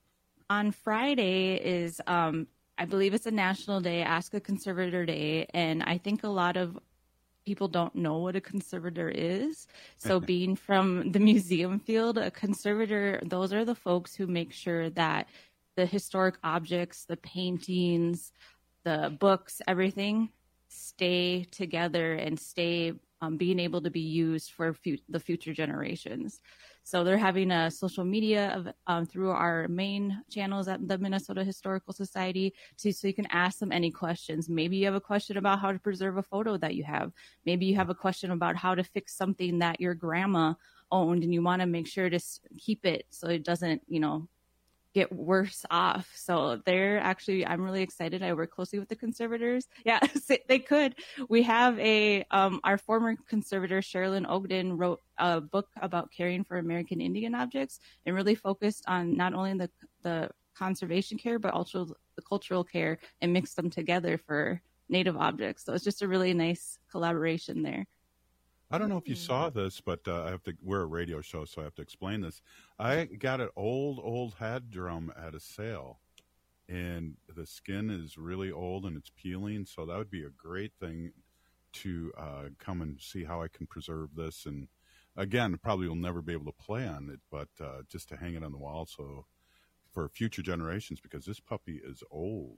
[SPEAKER 4] On Friday is, I believe it's a national day, Ask a Conservator Day, and I think a lot of people don't know what a conservator is. So being from the museum field, a conservator, those are the folks who make sure that the historic objects, the paintings, the books, everything stay together and stay being able to be used for the future generations. So they're having a social media through our main channels at the Minnesota Historical Society, so you can ask them any questions. Maybe you have a question about how to preserve a photo that you have. Maybe you have a question about how to fix something that your grandma owned and you want to make sure to keep it so it doesn't, get worse off. So I'm really excited. I work closely with the conservators. Yeah, they could. We have our former conservator, Sherilyn Ogden, wrote a book about caring for American Indian objects and really focused on not only the conservation care, but also the cultural care and mixed them together for Native objects. So it's just a really nice collaboration there.
[SPEAKER 22] I don't know if you saw this, but we're a radio show, so I have to explain this. I got an old head drum at a sale, and the skin is really old and it's peeling, so that would be a great thing to come and see how I can preserve this. And again, probably will never be able to play on it, but just to hang it on the wall so for future generations, because this puppy is old.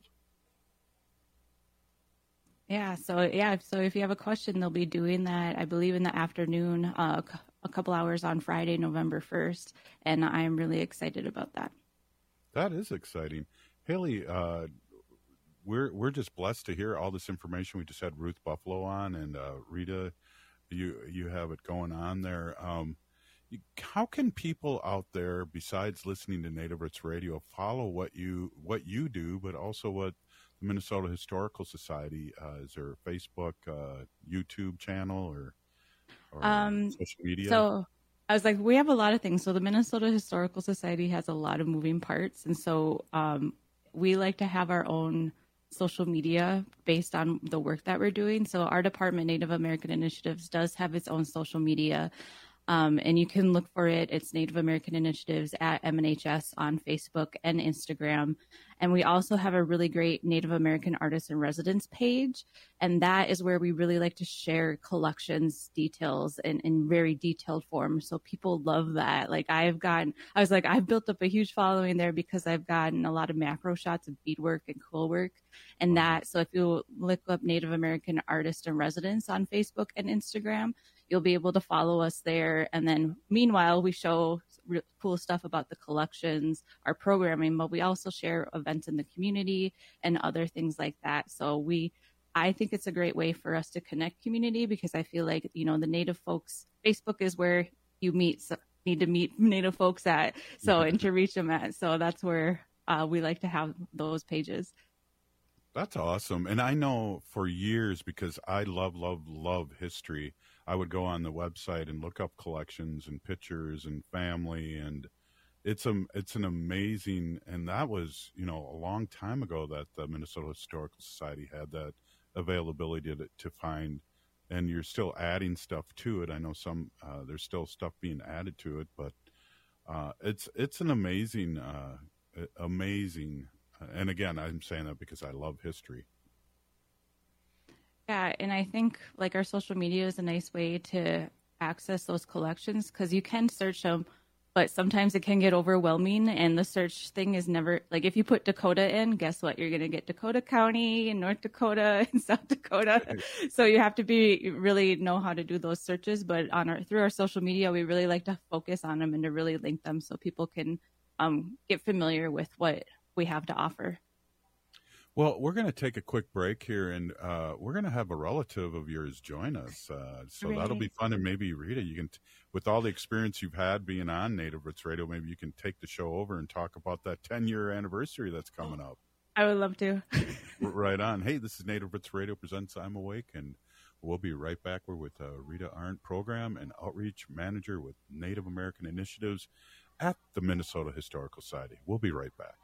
[SPEAKER 4] Yeah. So if you have a question, they'll be doing that, I believe, in the afternoon, a couple hours on Friday, November 1st. And I'm really excited about that.
[SPEAKER 22] That is exciting. Haley, we're just blessed to hear all this information. We just had Ruth Buffalo on, and Rita, you have it going on there. How can people out there, besides listening to Native Roots Radio, follow what you do, but also what the Minnesota Historical Society is there a Facebook, YouTube channel, or social media?
[SPEAKER 4] So I was like, we have a lot of things. So the Minnesota Historical Society has a lot of moving parts. And so we like to have our own social media based on the work that we're doing. So our department, Native American Initiatives, does have its own social media. And you can look for it. It's Native American Initiatives at MNHS on Facebook and Instagram. And we also have a really great Native American Artists in Residence page. And that is where we really like to share collections details in very detailed form. So people love that. Like I've built up a huge following there because I've gotten a lot of macro shots of beadwork and quill work. And that, so if you look up Native American Artist in Residence on Facebook and Instagram, you'll be able to follow us there. And then meanwhile, we show cool stuff about the collections, our programming, but we also share events in the community and other things like that. So I think it's a great way for us to connect community, because I feel like, the Native folks, Facebook is where you need to meet Native folks at, and to reach them at. So that's where we like to have those pages.
[SPEAKER 22] That's awesome. And I know for years, because I love history, I would go on the website and look up collections and pictures and family, and it's an amazing, and that was, a long time ago that the Minnesota Historical Society had that availability to find, and you're still adding stuff to it. I know there's still stuff being added to it, but it's an amazing, and again, I'm saying that because I love history.
[SPEAKER 4] Yeah, and I think like our social media is a nice way to access those collections, because you can search them, but sometimes it can get overwhelming, and the search thing is never, like if you put Dakota in, guess what? You're going to get Dakota County and North Dakota and South Dakota. So you have to really know how to do those searches, but through our social media, we really like to focus on them and to really link them so people can get familiar with what we have to offer.
[SPEAKER 22] Well, we're going to take a quick break here, and we're going to have a relative of yours join us. So that'll be fun. And maybe, Rita, you can, with all the experience you've had being on Native Roots Radio, maybe you can take the show over and talk about that 10-year anniversary that's coming up.
[SPEAKER 4] I would love to.
[SPEAKER 22] Right on. Hey, this is Native Roots Radio presents I'm Awake, and we'll be right back. We're with Rita Arndt, Program and Outreach Manager with Native American Initiatives at the Minnesota Historical Society. We'll be right back.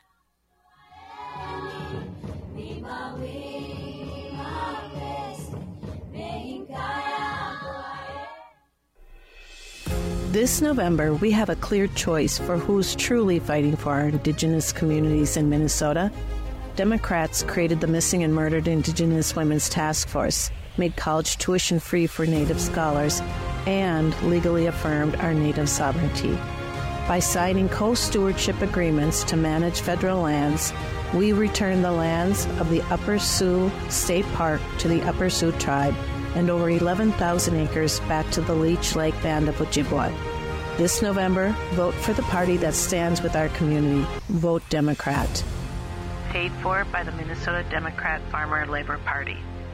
[SPEAKER 5] This November, we have a clear choice for who's truly fighting for our Indigenous communities in Minnesota. Democrats created the Missing and Murdered Indigenous Women's Task Force, made college tuition free for Native scholars, and legally affirmed our Native sovereignty. By signing co-stewardship agreements to manage federal lands, we return the lands of the Upper Sioux State Park to the Upper Sioux tribe and over 11,000 acres back to the Leech Lake Band of Ojibwa. This November, vote for the party that stands with our community. Vote Democrat. Paid for by the Minnesota Democrat Farmer Labor Party.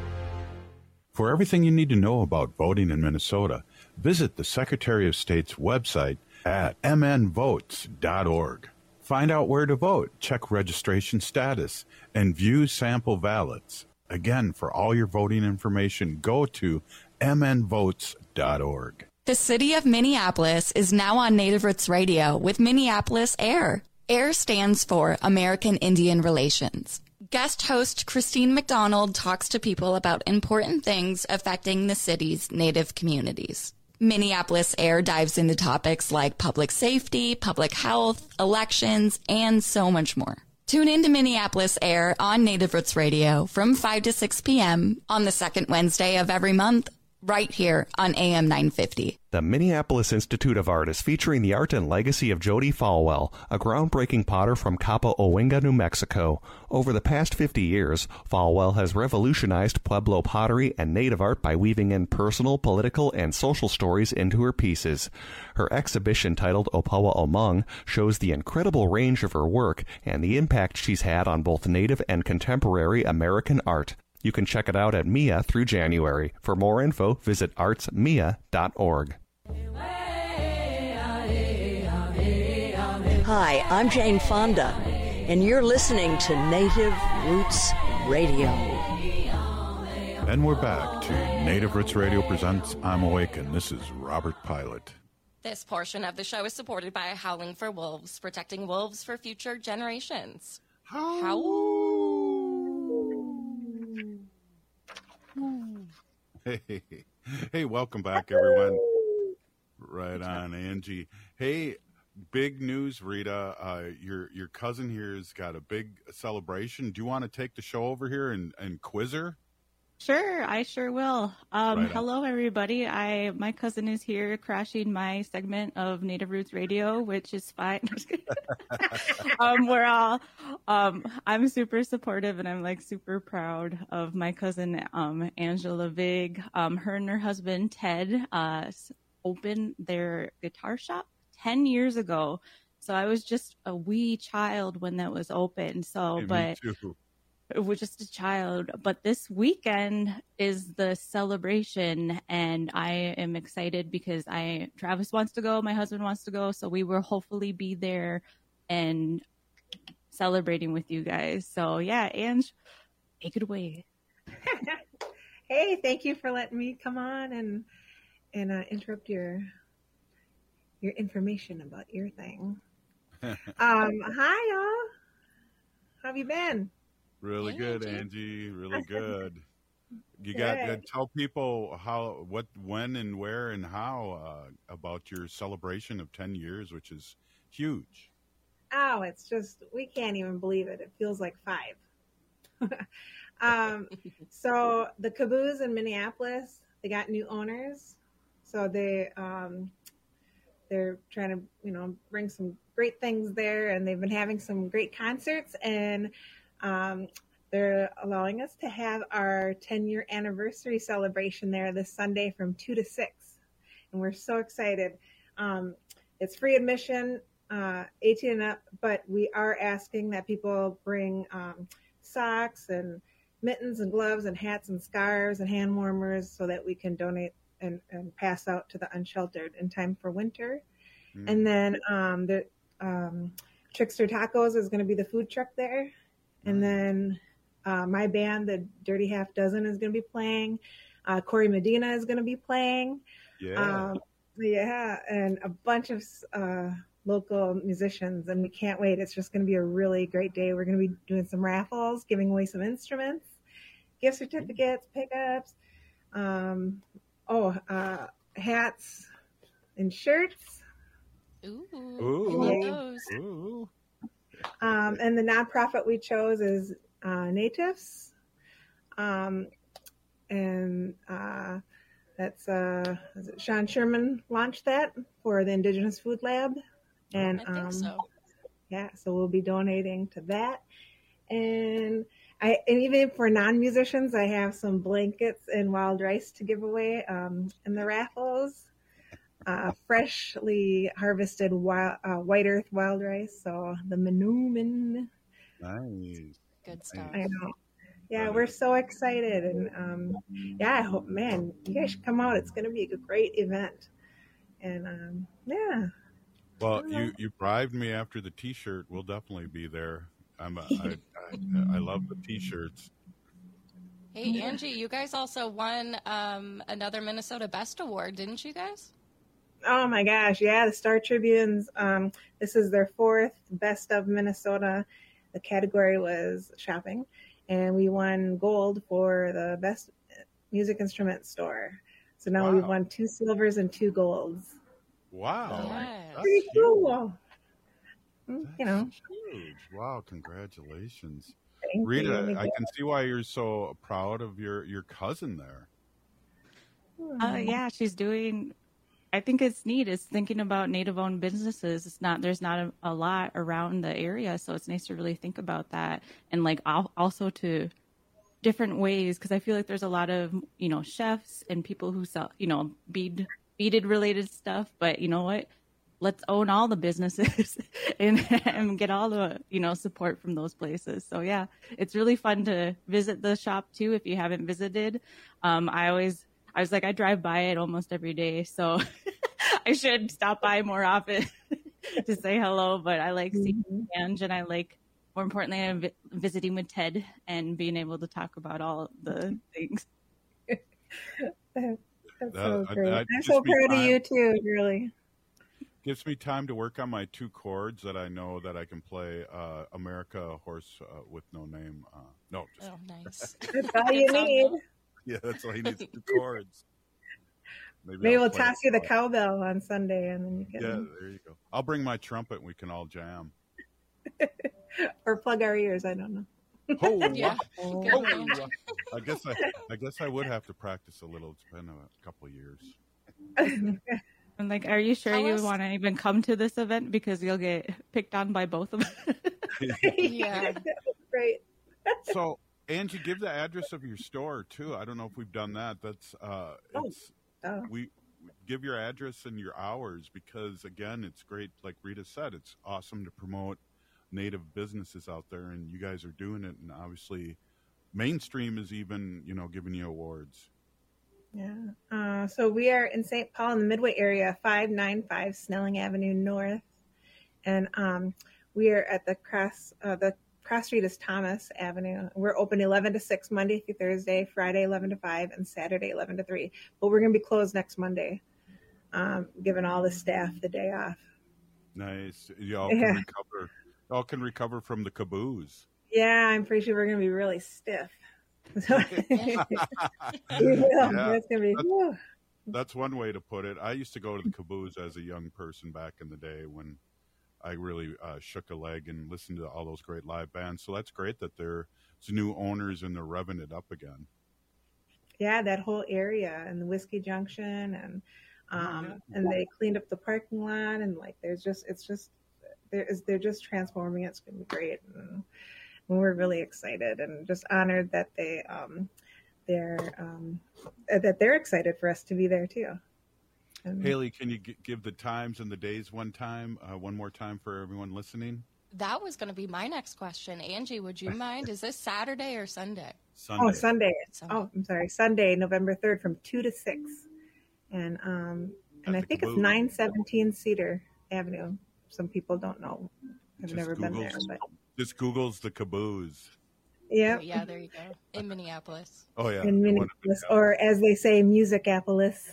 [SPEAKER 22] For everything you need to know about voting in Minnesota, visit the Secretary of State's website at mnvotes.org. Find out where to vote, check registration status, and view sample ballots. Again, for all your voting information, go to mnvotes.org.
[SPEAKER 23] The city of Minneapolis is now on Native Roots Radio with Minneapolis AIR. AIR stands for American Indian Relations. Guest host Christine McDonald talks to people about important things affecting the city's Native communities. Minneapolis AIR dives into topics like public safety, public health, elections, and so much more. Tune in to Minneapolis AIR on Native Roots Radio from 5 to 6 p.m. on the second Wednesday of every month, right here on AM 950.
[SPEAKER 6] The Minneapolis Institute of Art is featuring the art and legacy of Jody Falwell, a groundbreaking potter from Cabo Owinga, New Mexico. Over the past 50 years, Falwell has revolutionized Pueblo pottery and native art by weaving in personal, political, and social stories into her pieces. Her exhibition titled Opawa Omung shows the incredible range of her work and the impact she's had on both native and contemporary American art. You can check it out at MIA through January. For more info, visit artsmia.org.
[SPEAKER 14] Hi, I'm Jane Fonda, and you're listening to Native Roots Radio.
[SPEAKER 22] And we're back to Native Roots Radio presents I'm Awake, and this is Robert Pilot.
[SPEAKER 3] This portion of the show is supported by Howling for Wolves, protecting wolves for future generations.
[SPEAKER 22] Hey, welcome back, everyone. Right on, Angie. Hey, big news, Rita. Your cousin here has got a big celebration. Do you want to take the show over here and quiz her?
[SPEAKER 4] Sure, I sure will.
[SPEAKER 22] Right
[SPEAKER 4] hello, everybody. My cousin is here crashing my segment of Native Roots Radio, which is fine. I'm super supportive, and I'm like super proud of my cousin, Angela Vig. Her and her husband, Ted, opened their guitar shop 10 years ago. So I was just a wee child when that was open. So,
[SPEAKER 22] Hey,
[SPEAKER 4] but
[SPEAKER 22] me too.
[SPEAKER 4] it was just a child. But this weekend is the celebration, and I am excited because Travis wants to go, my husband wants to go, so we will hopefully be there and celebrating with you guys. So yeah, Ange, take it away.
[SPEAKER 16] Hey, thank you for letting me come on and interrupt your information about your thing. Hi y'all. How have you been?
[SPEAKER 22] Really
[SPEAKER 16] Hey,
[SPEAKER 22] good,
[SPEAKER 16] Angie.
[SPEAKER 22] Angie. Really good. You
[SPEAKER 16] Good.
[SPEAKER 22] got tell people how, what, when, and where, and how about your celebration of 10 years, which is huge.
[SPEAKER 16] Oh, it's just, we can't even believe it. It feels like 5. So the Caboose in Minneapolis, they got new owners. So they're trying to, bring some great things there, and they've been having some great concerts, and they're allowing us to have our 10-year anniversary celebration there this Sunday from 2 to 6. And we're so excited. It's free admission, 18 and up, but we are asking that people bring socks and mittens and gloves and hats and scarves and hand warmers so that we can donate and pass out to the unsheltered in time for winter. And then the Trickster Tacos is going to be the food truck there. And then my band, the Dirty Half Dozen, is going to be playing. Corey Medina is going to be playing.
[SPEAKER 22] Yeah.
[SPEAKER 16] And a bunch of local musicians, and we can't wait. It's just going to be a really great day. We're going to be doing some raffles, giving away some instruments, gift certificates, pickups, hats and shirts.
[SPEAKER 3] Ooh, love those.
[SPEAKER 22] Ooh.
[SPEAKER 16] And the nonprofit we chose is Natives. That's Sean Sherman launched that for the Indigenous Food Lab. And
[SPEAKER 3] I think so.
[SPEAKER 16] Yeah, so we'll be donating to that. And even for non-musicians, I have some blankets and wild rice to give away in the raffles. Freshly harvested white earth wild rice, so the Manoomin.
[SPEAKER 22] Nice.
[SPEAKER 3] Good stuff.
[SPEAKER 16] I know. Yeah, we're so excited, and I hope, man, you guys should come out. It's going to be a great event, and yeah.
[SPEAKER 22] Well, you bribed me after the T-shirt. We'll definitely be there. I love the T-shirts.
[SPEAKER 3] Hey, Angie, you guys also won another Minnesota Best Award, didn't you guys?
[SPEAKER 16] Oh my gosh, yeah, the Star Tribunes. This is their 4th Best of Minnesota. The category was shopping, and we won gold for the best music instrument store. So now we've won 2 silvers and 2 golds.
[SPEAKER 22] Wow.
[SPEAKER 16] That's pretty cool.
[SPEAKER 22] That's huge. Wow, congratulations.
[SPEAKER 16] Thank
[SPEAKER 22] Rita,
[SPEAKER 16] you.
[SPEAKER 22] I can see why you're so proud of your cousin there.
[SPEAKER 4] Yeah, she's doing. I think it's neat. It's thinking about Native-owned businesses. There's not a lot around the area, so it's nice to really think about that, and like also to different ways, because I feel like there's a lot of chefs and people who sell beaded related stuff. But you know what? Let's own all the businesses and get all the support from those places. So yeah, it's really fun to visit the shop too if you haven't visited. I was like, I drive by it almost every day, so I should stop by more often to say hello. But I like seeing Ange, and I like, more importantly, I'm visiting with Ted and being able to talk about all the things.
[SPEAKER 16] That's so great. I'm so proud of you too, really.
[SPEAKER 22] Gives me time to work on my 2 chords that I know that I can play. America, Horse with No Name. No, just
[SPEAKER 3] nice.
[SPEAKER 16] That's all you need.
[SPEAKER 22] Yeah, that's all he needs, 2 chords.
[SPEAKER 16] Maybe we'll toss you the cowbell on Sunday, and then you can.
[SPEAKER 22] Yeah, there you go. I'll bring my trumpet, and we can all jam.
[SPEAKER 16] Or plug our ears. I don't know.
[SPEAKER 22] Oh,
[SPEAKER 3] Yeah.
[SPEAKER 22] oh. I guess I would have to practice a little. It's been a couple of years.
[SPEAKER 4] And like, are you sure you want to even come to this event because you'll get picked on by both of us?
[SPEAKER 3] Yeah.
[SPEAKER 16] Great.
[SPEAKER 22] So, Angie, give the address of your store too. I don't know if we've done that. That's we give your address and your hours because again, it's great. Like Rita said, it's awesome to promote Native businesses out there, and you guys are doing it. And obviously, Mainstream is even giving you awards.
[SPEAKER 16] Yeah. So we are in St. Paul in the Midway area, 595 Snelling Avenue North, and we are at the cross street is Thomas Avenue. We're open 11 to 6 Monday through Thursday, Friday 11 to 5, and Saturday 11 to 3. But we're going to be closed next Monday, giving all the staff the day off.
[SPEAKER 22] Nice. Y'all can recover. Y'all can recover from the caboose.
[SPEAKER 16] Yeah, I'm pretty sure we're going to be really stiff. So,
[SPEAKER 22] Yeah.
[SPEAKER 16] It's going to be.
[SPEAKER 22] That's one way to put it. I used to go to the caboose as a young person back in the day when I really shook a leg and listened to all those great live bands. So that's great that there's new owners and they're revving it up again.
[SPEAKER 16] Yeah, that whole area and the Whiskey Junction and they cleaned up the parking lot and like they're just transforming it. It's going to be great. And we're really excited and just honored that they're excited for us to be there too.
[SPEAKER 22] Haley, can you give the times and the days one more time for everyone listening?
[SPEAKER 3] That was going to be my next question. Angie, would you mind? Is this Saturday or Sunday?
[SPEAKER 22] Sunday.
[SPEAKER 16] Oh, Sunday. Oh, I'm sorry. Sunday, November 3rd from 2 to 6. And I think it's 917 Cedar Avenue. Some people don't know. I've never been there. But
[SPEAKER 22] just Google's the caboose.
[SPEAKER 16] Yeah.
[SPEAKER 3] Oh, yeah, there you go. In Minneapolis.
[SPEAKER 22] Oh, yeah.
[SPEAKER 16] In Minneapolis, or as they say, Musicapolis.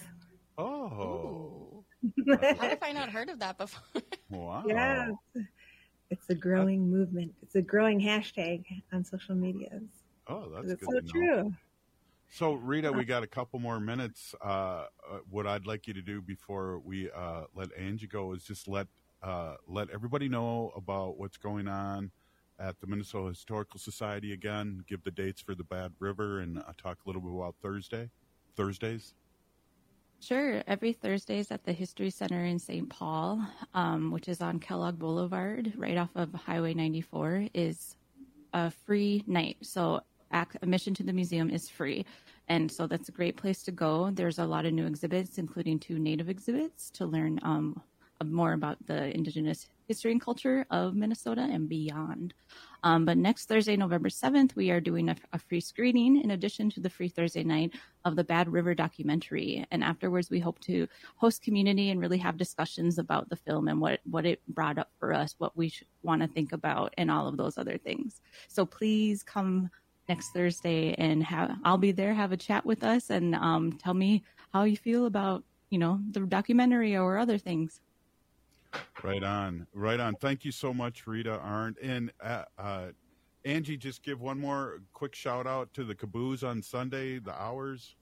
[SPEAKER 22] Oh.
[SPEAKER 3] How have I not heard of that before?
[SPEAKER 22] Wow.
[SPEAKER 16] Yeah. It's a growing movement. It's a growing hashtag on social media.
[SPEAKER 22] Oh, that's good
[SPEAKER 16] so
[SPEAKER 22] to know.
[SPEAKER 16] true.
[SPEAKER 22] So, Rita, we got a couple more minutes. What I'd like you to do before we let Angie go is just let everybody know about what's going on at the Minnesota Historical Society again. Give the dates for the Bad River and talk a little bit about Thursdays.
[SPEAKER 4] Sure. Every Thursdays at the History Center in St. Paul, which is on Kellogg Boulevard, right off of Highway 94, is a free night. So admission to the museum is free. And so that's a great place to go. There's a lot of new exhibits, including 2 Native exhibits to learn more about the Indigenous history and culture of Minnesota and beyond. But next Thursday, November 7th, we are doing a free screening in addition to the free Thursday night of the Bad River documentary. And afterwards, we hope to host community and really have discussions about the film and what it brought up for us, what we want to think about, and all of those other things. So please come next Thursday and I'll be there, have a chat with us, and tell me how you feel about, the documentary or other things.
[SPEAKER 22] Right on. Thank you so much, Rita Arndt. And Angie, just give one more quick shout out to the Caboose on Sunday, the hours.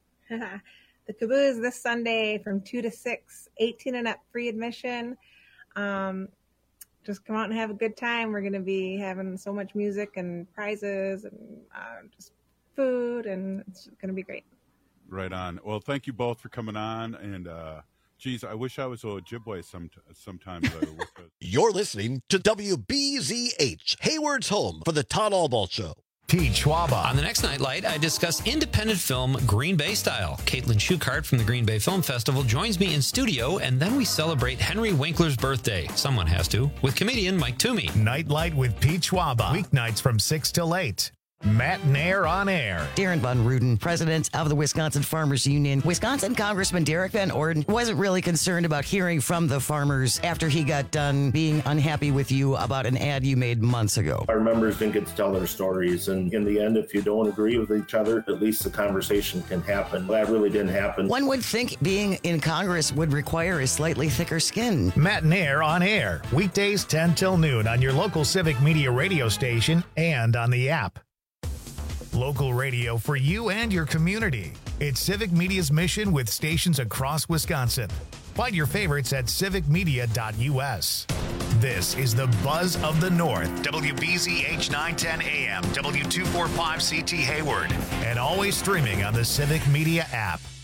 [SPEAKER 16] The Caboose this Sunday from 2 to 6, 18 and up, free admission. Just come out and have a good time. We're going to be having so much music and prizes and just food, and it's going to be great.
[SPEAKER 22] Right on. Well, thank you both for coming on, and geez, I wish I was a Ojibwe sometimes.
[SPEAKER 2] You're listening to WBZH, Hayward's home for the Todd Albaugh Show.
[SPEAKER 1] Pete Schwaba.
[SPEAKER 12] On the next Nightlight, I discuss independent film Green Bay Style. Caitlin Schuchart from the Green Bay Film Festival joins me in studio, and then we celebrate Henry Winkler's birthday. Someone has to. With comedian Mike Toomey.
[SPEAKER 1] Nightlight with Pete Schwaba. Weeknights from 6 till 8 Matt Nair on Air.
[SPEAKER 27] Darren Von Ruden, president of the Wisconsin Farmers Union. Wisconsin Congressman Derek Van Orden wasn't really concerned about hearing from the farmers after he got done being unhappy with you about an ad you made months ago.
[SPEAKER 7] Our members didn't get to tell their stories, and in the end, if you don't agree with each other, at least the conversation can happen. That really didn't happen.
[SPEAKER 27] One would think being in Congress would require a slightly thicker skin.
[SPEAKER 1] Matt Nair on Air, weekdays 10 till noon on your local Civic Media radio station and on the app. Local radio for you and your community. It's Civic Media's mission with stations across Wisconsin. Find your favorites at civicmedia.us. This is the Buzz of the North, WBZH 910 AM, W245CT Hayward, and always streaming on the Civic Media app.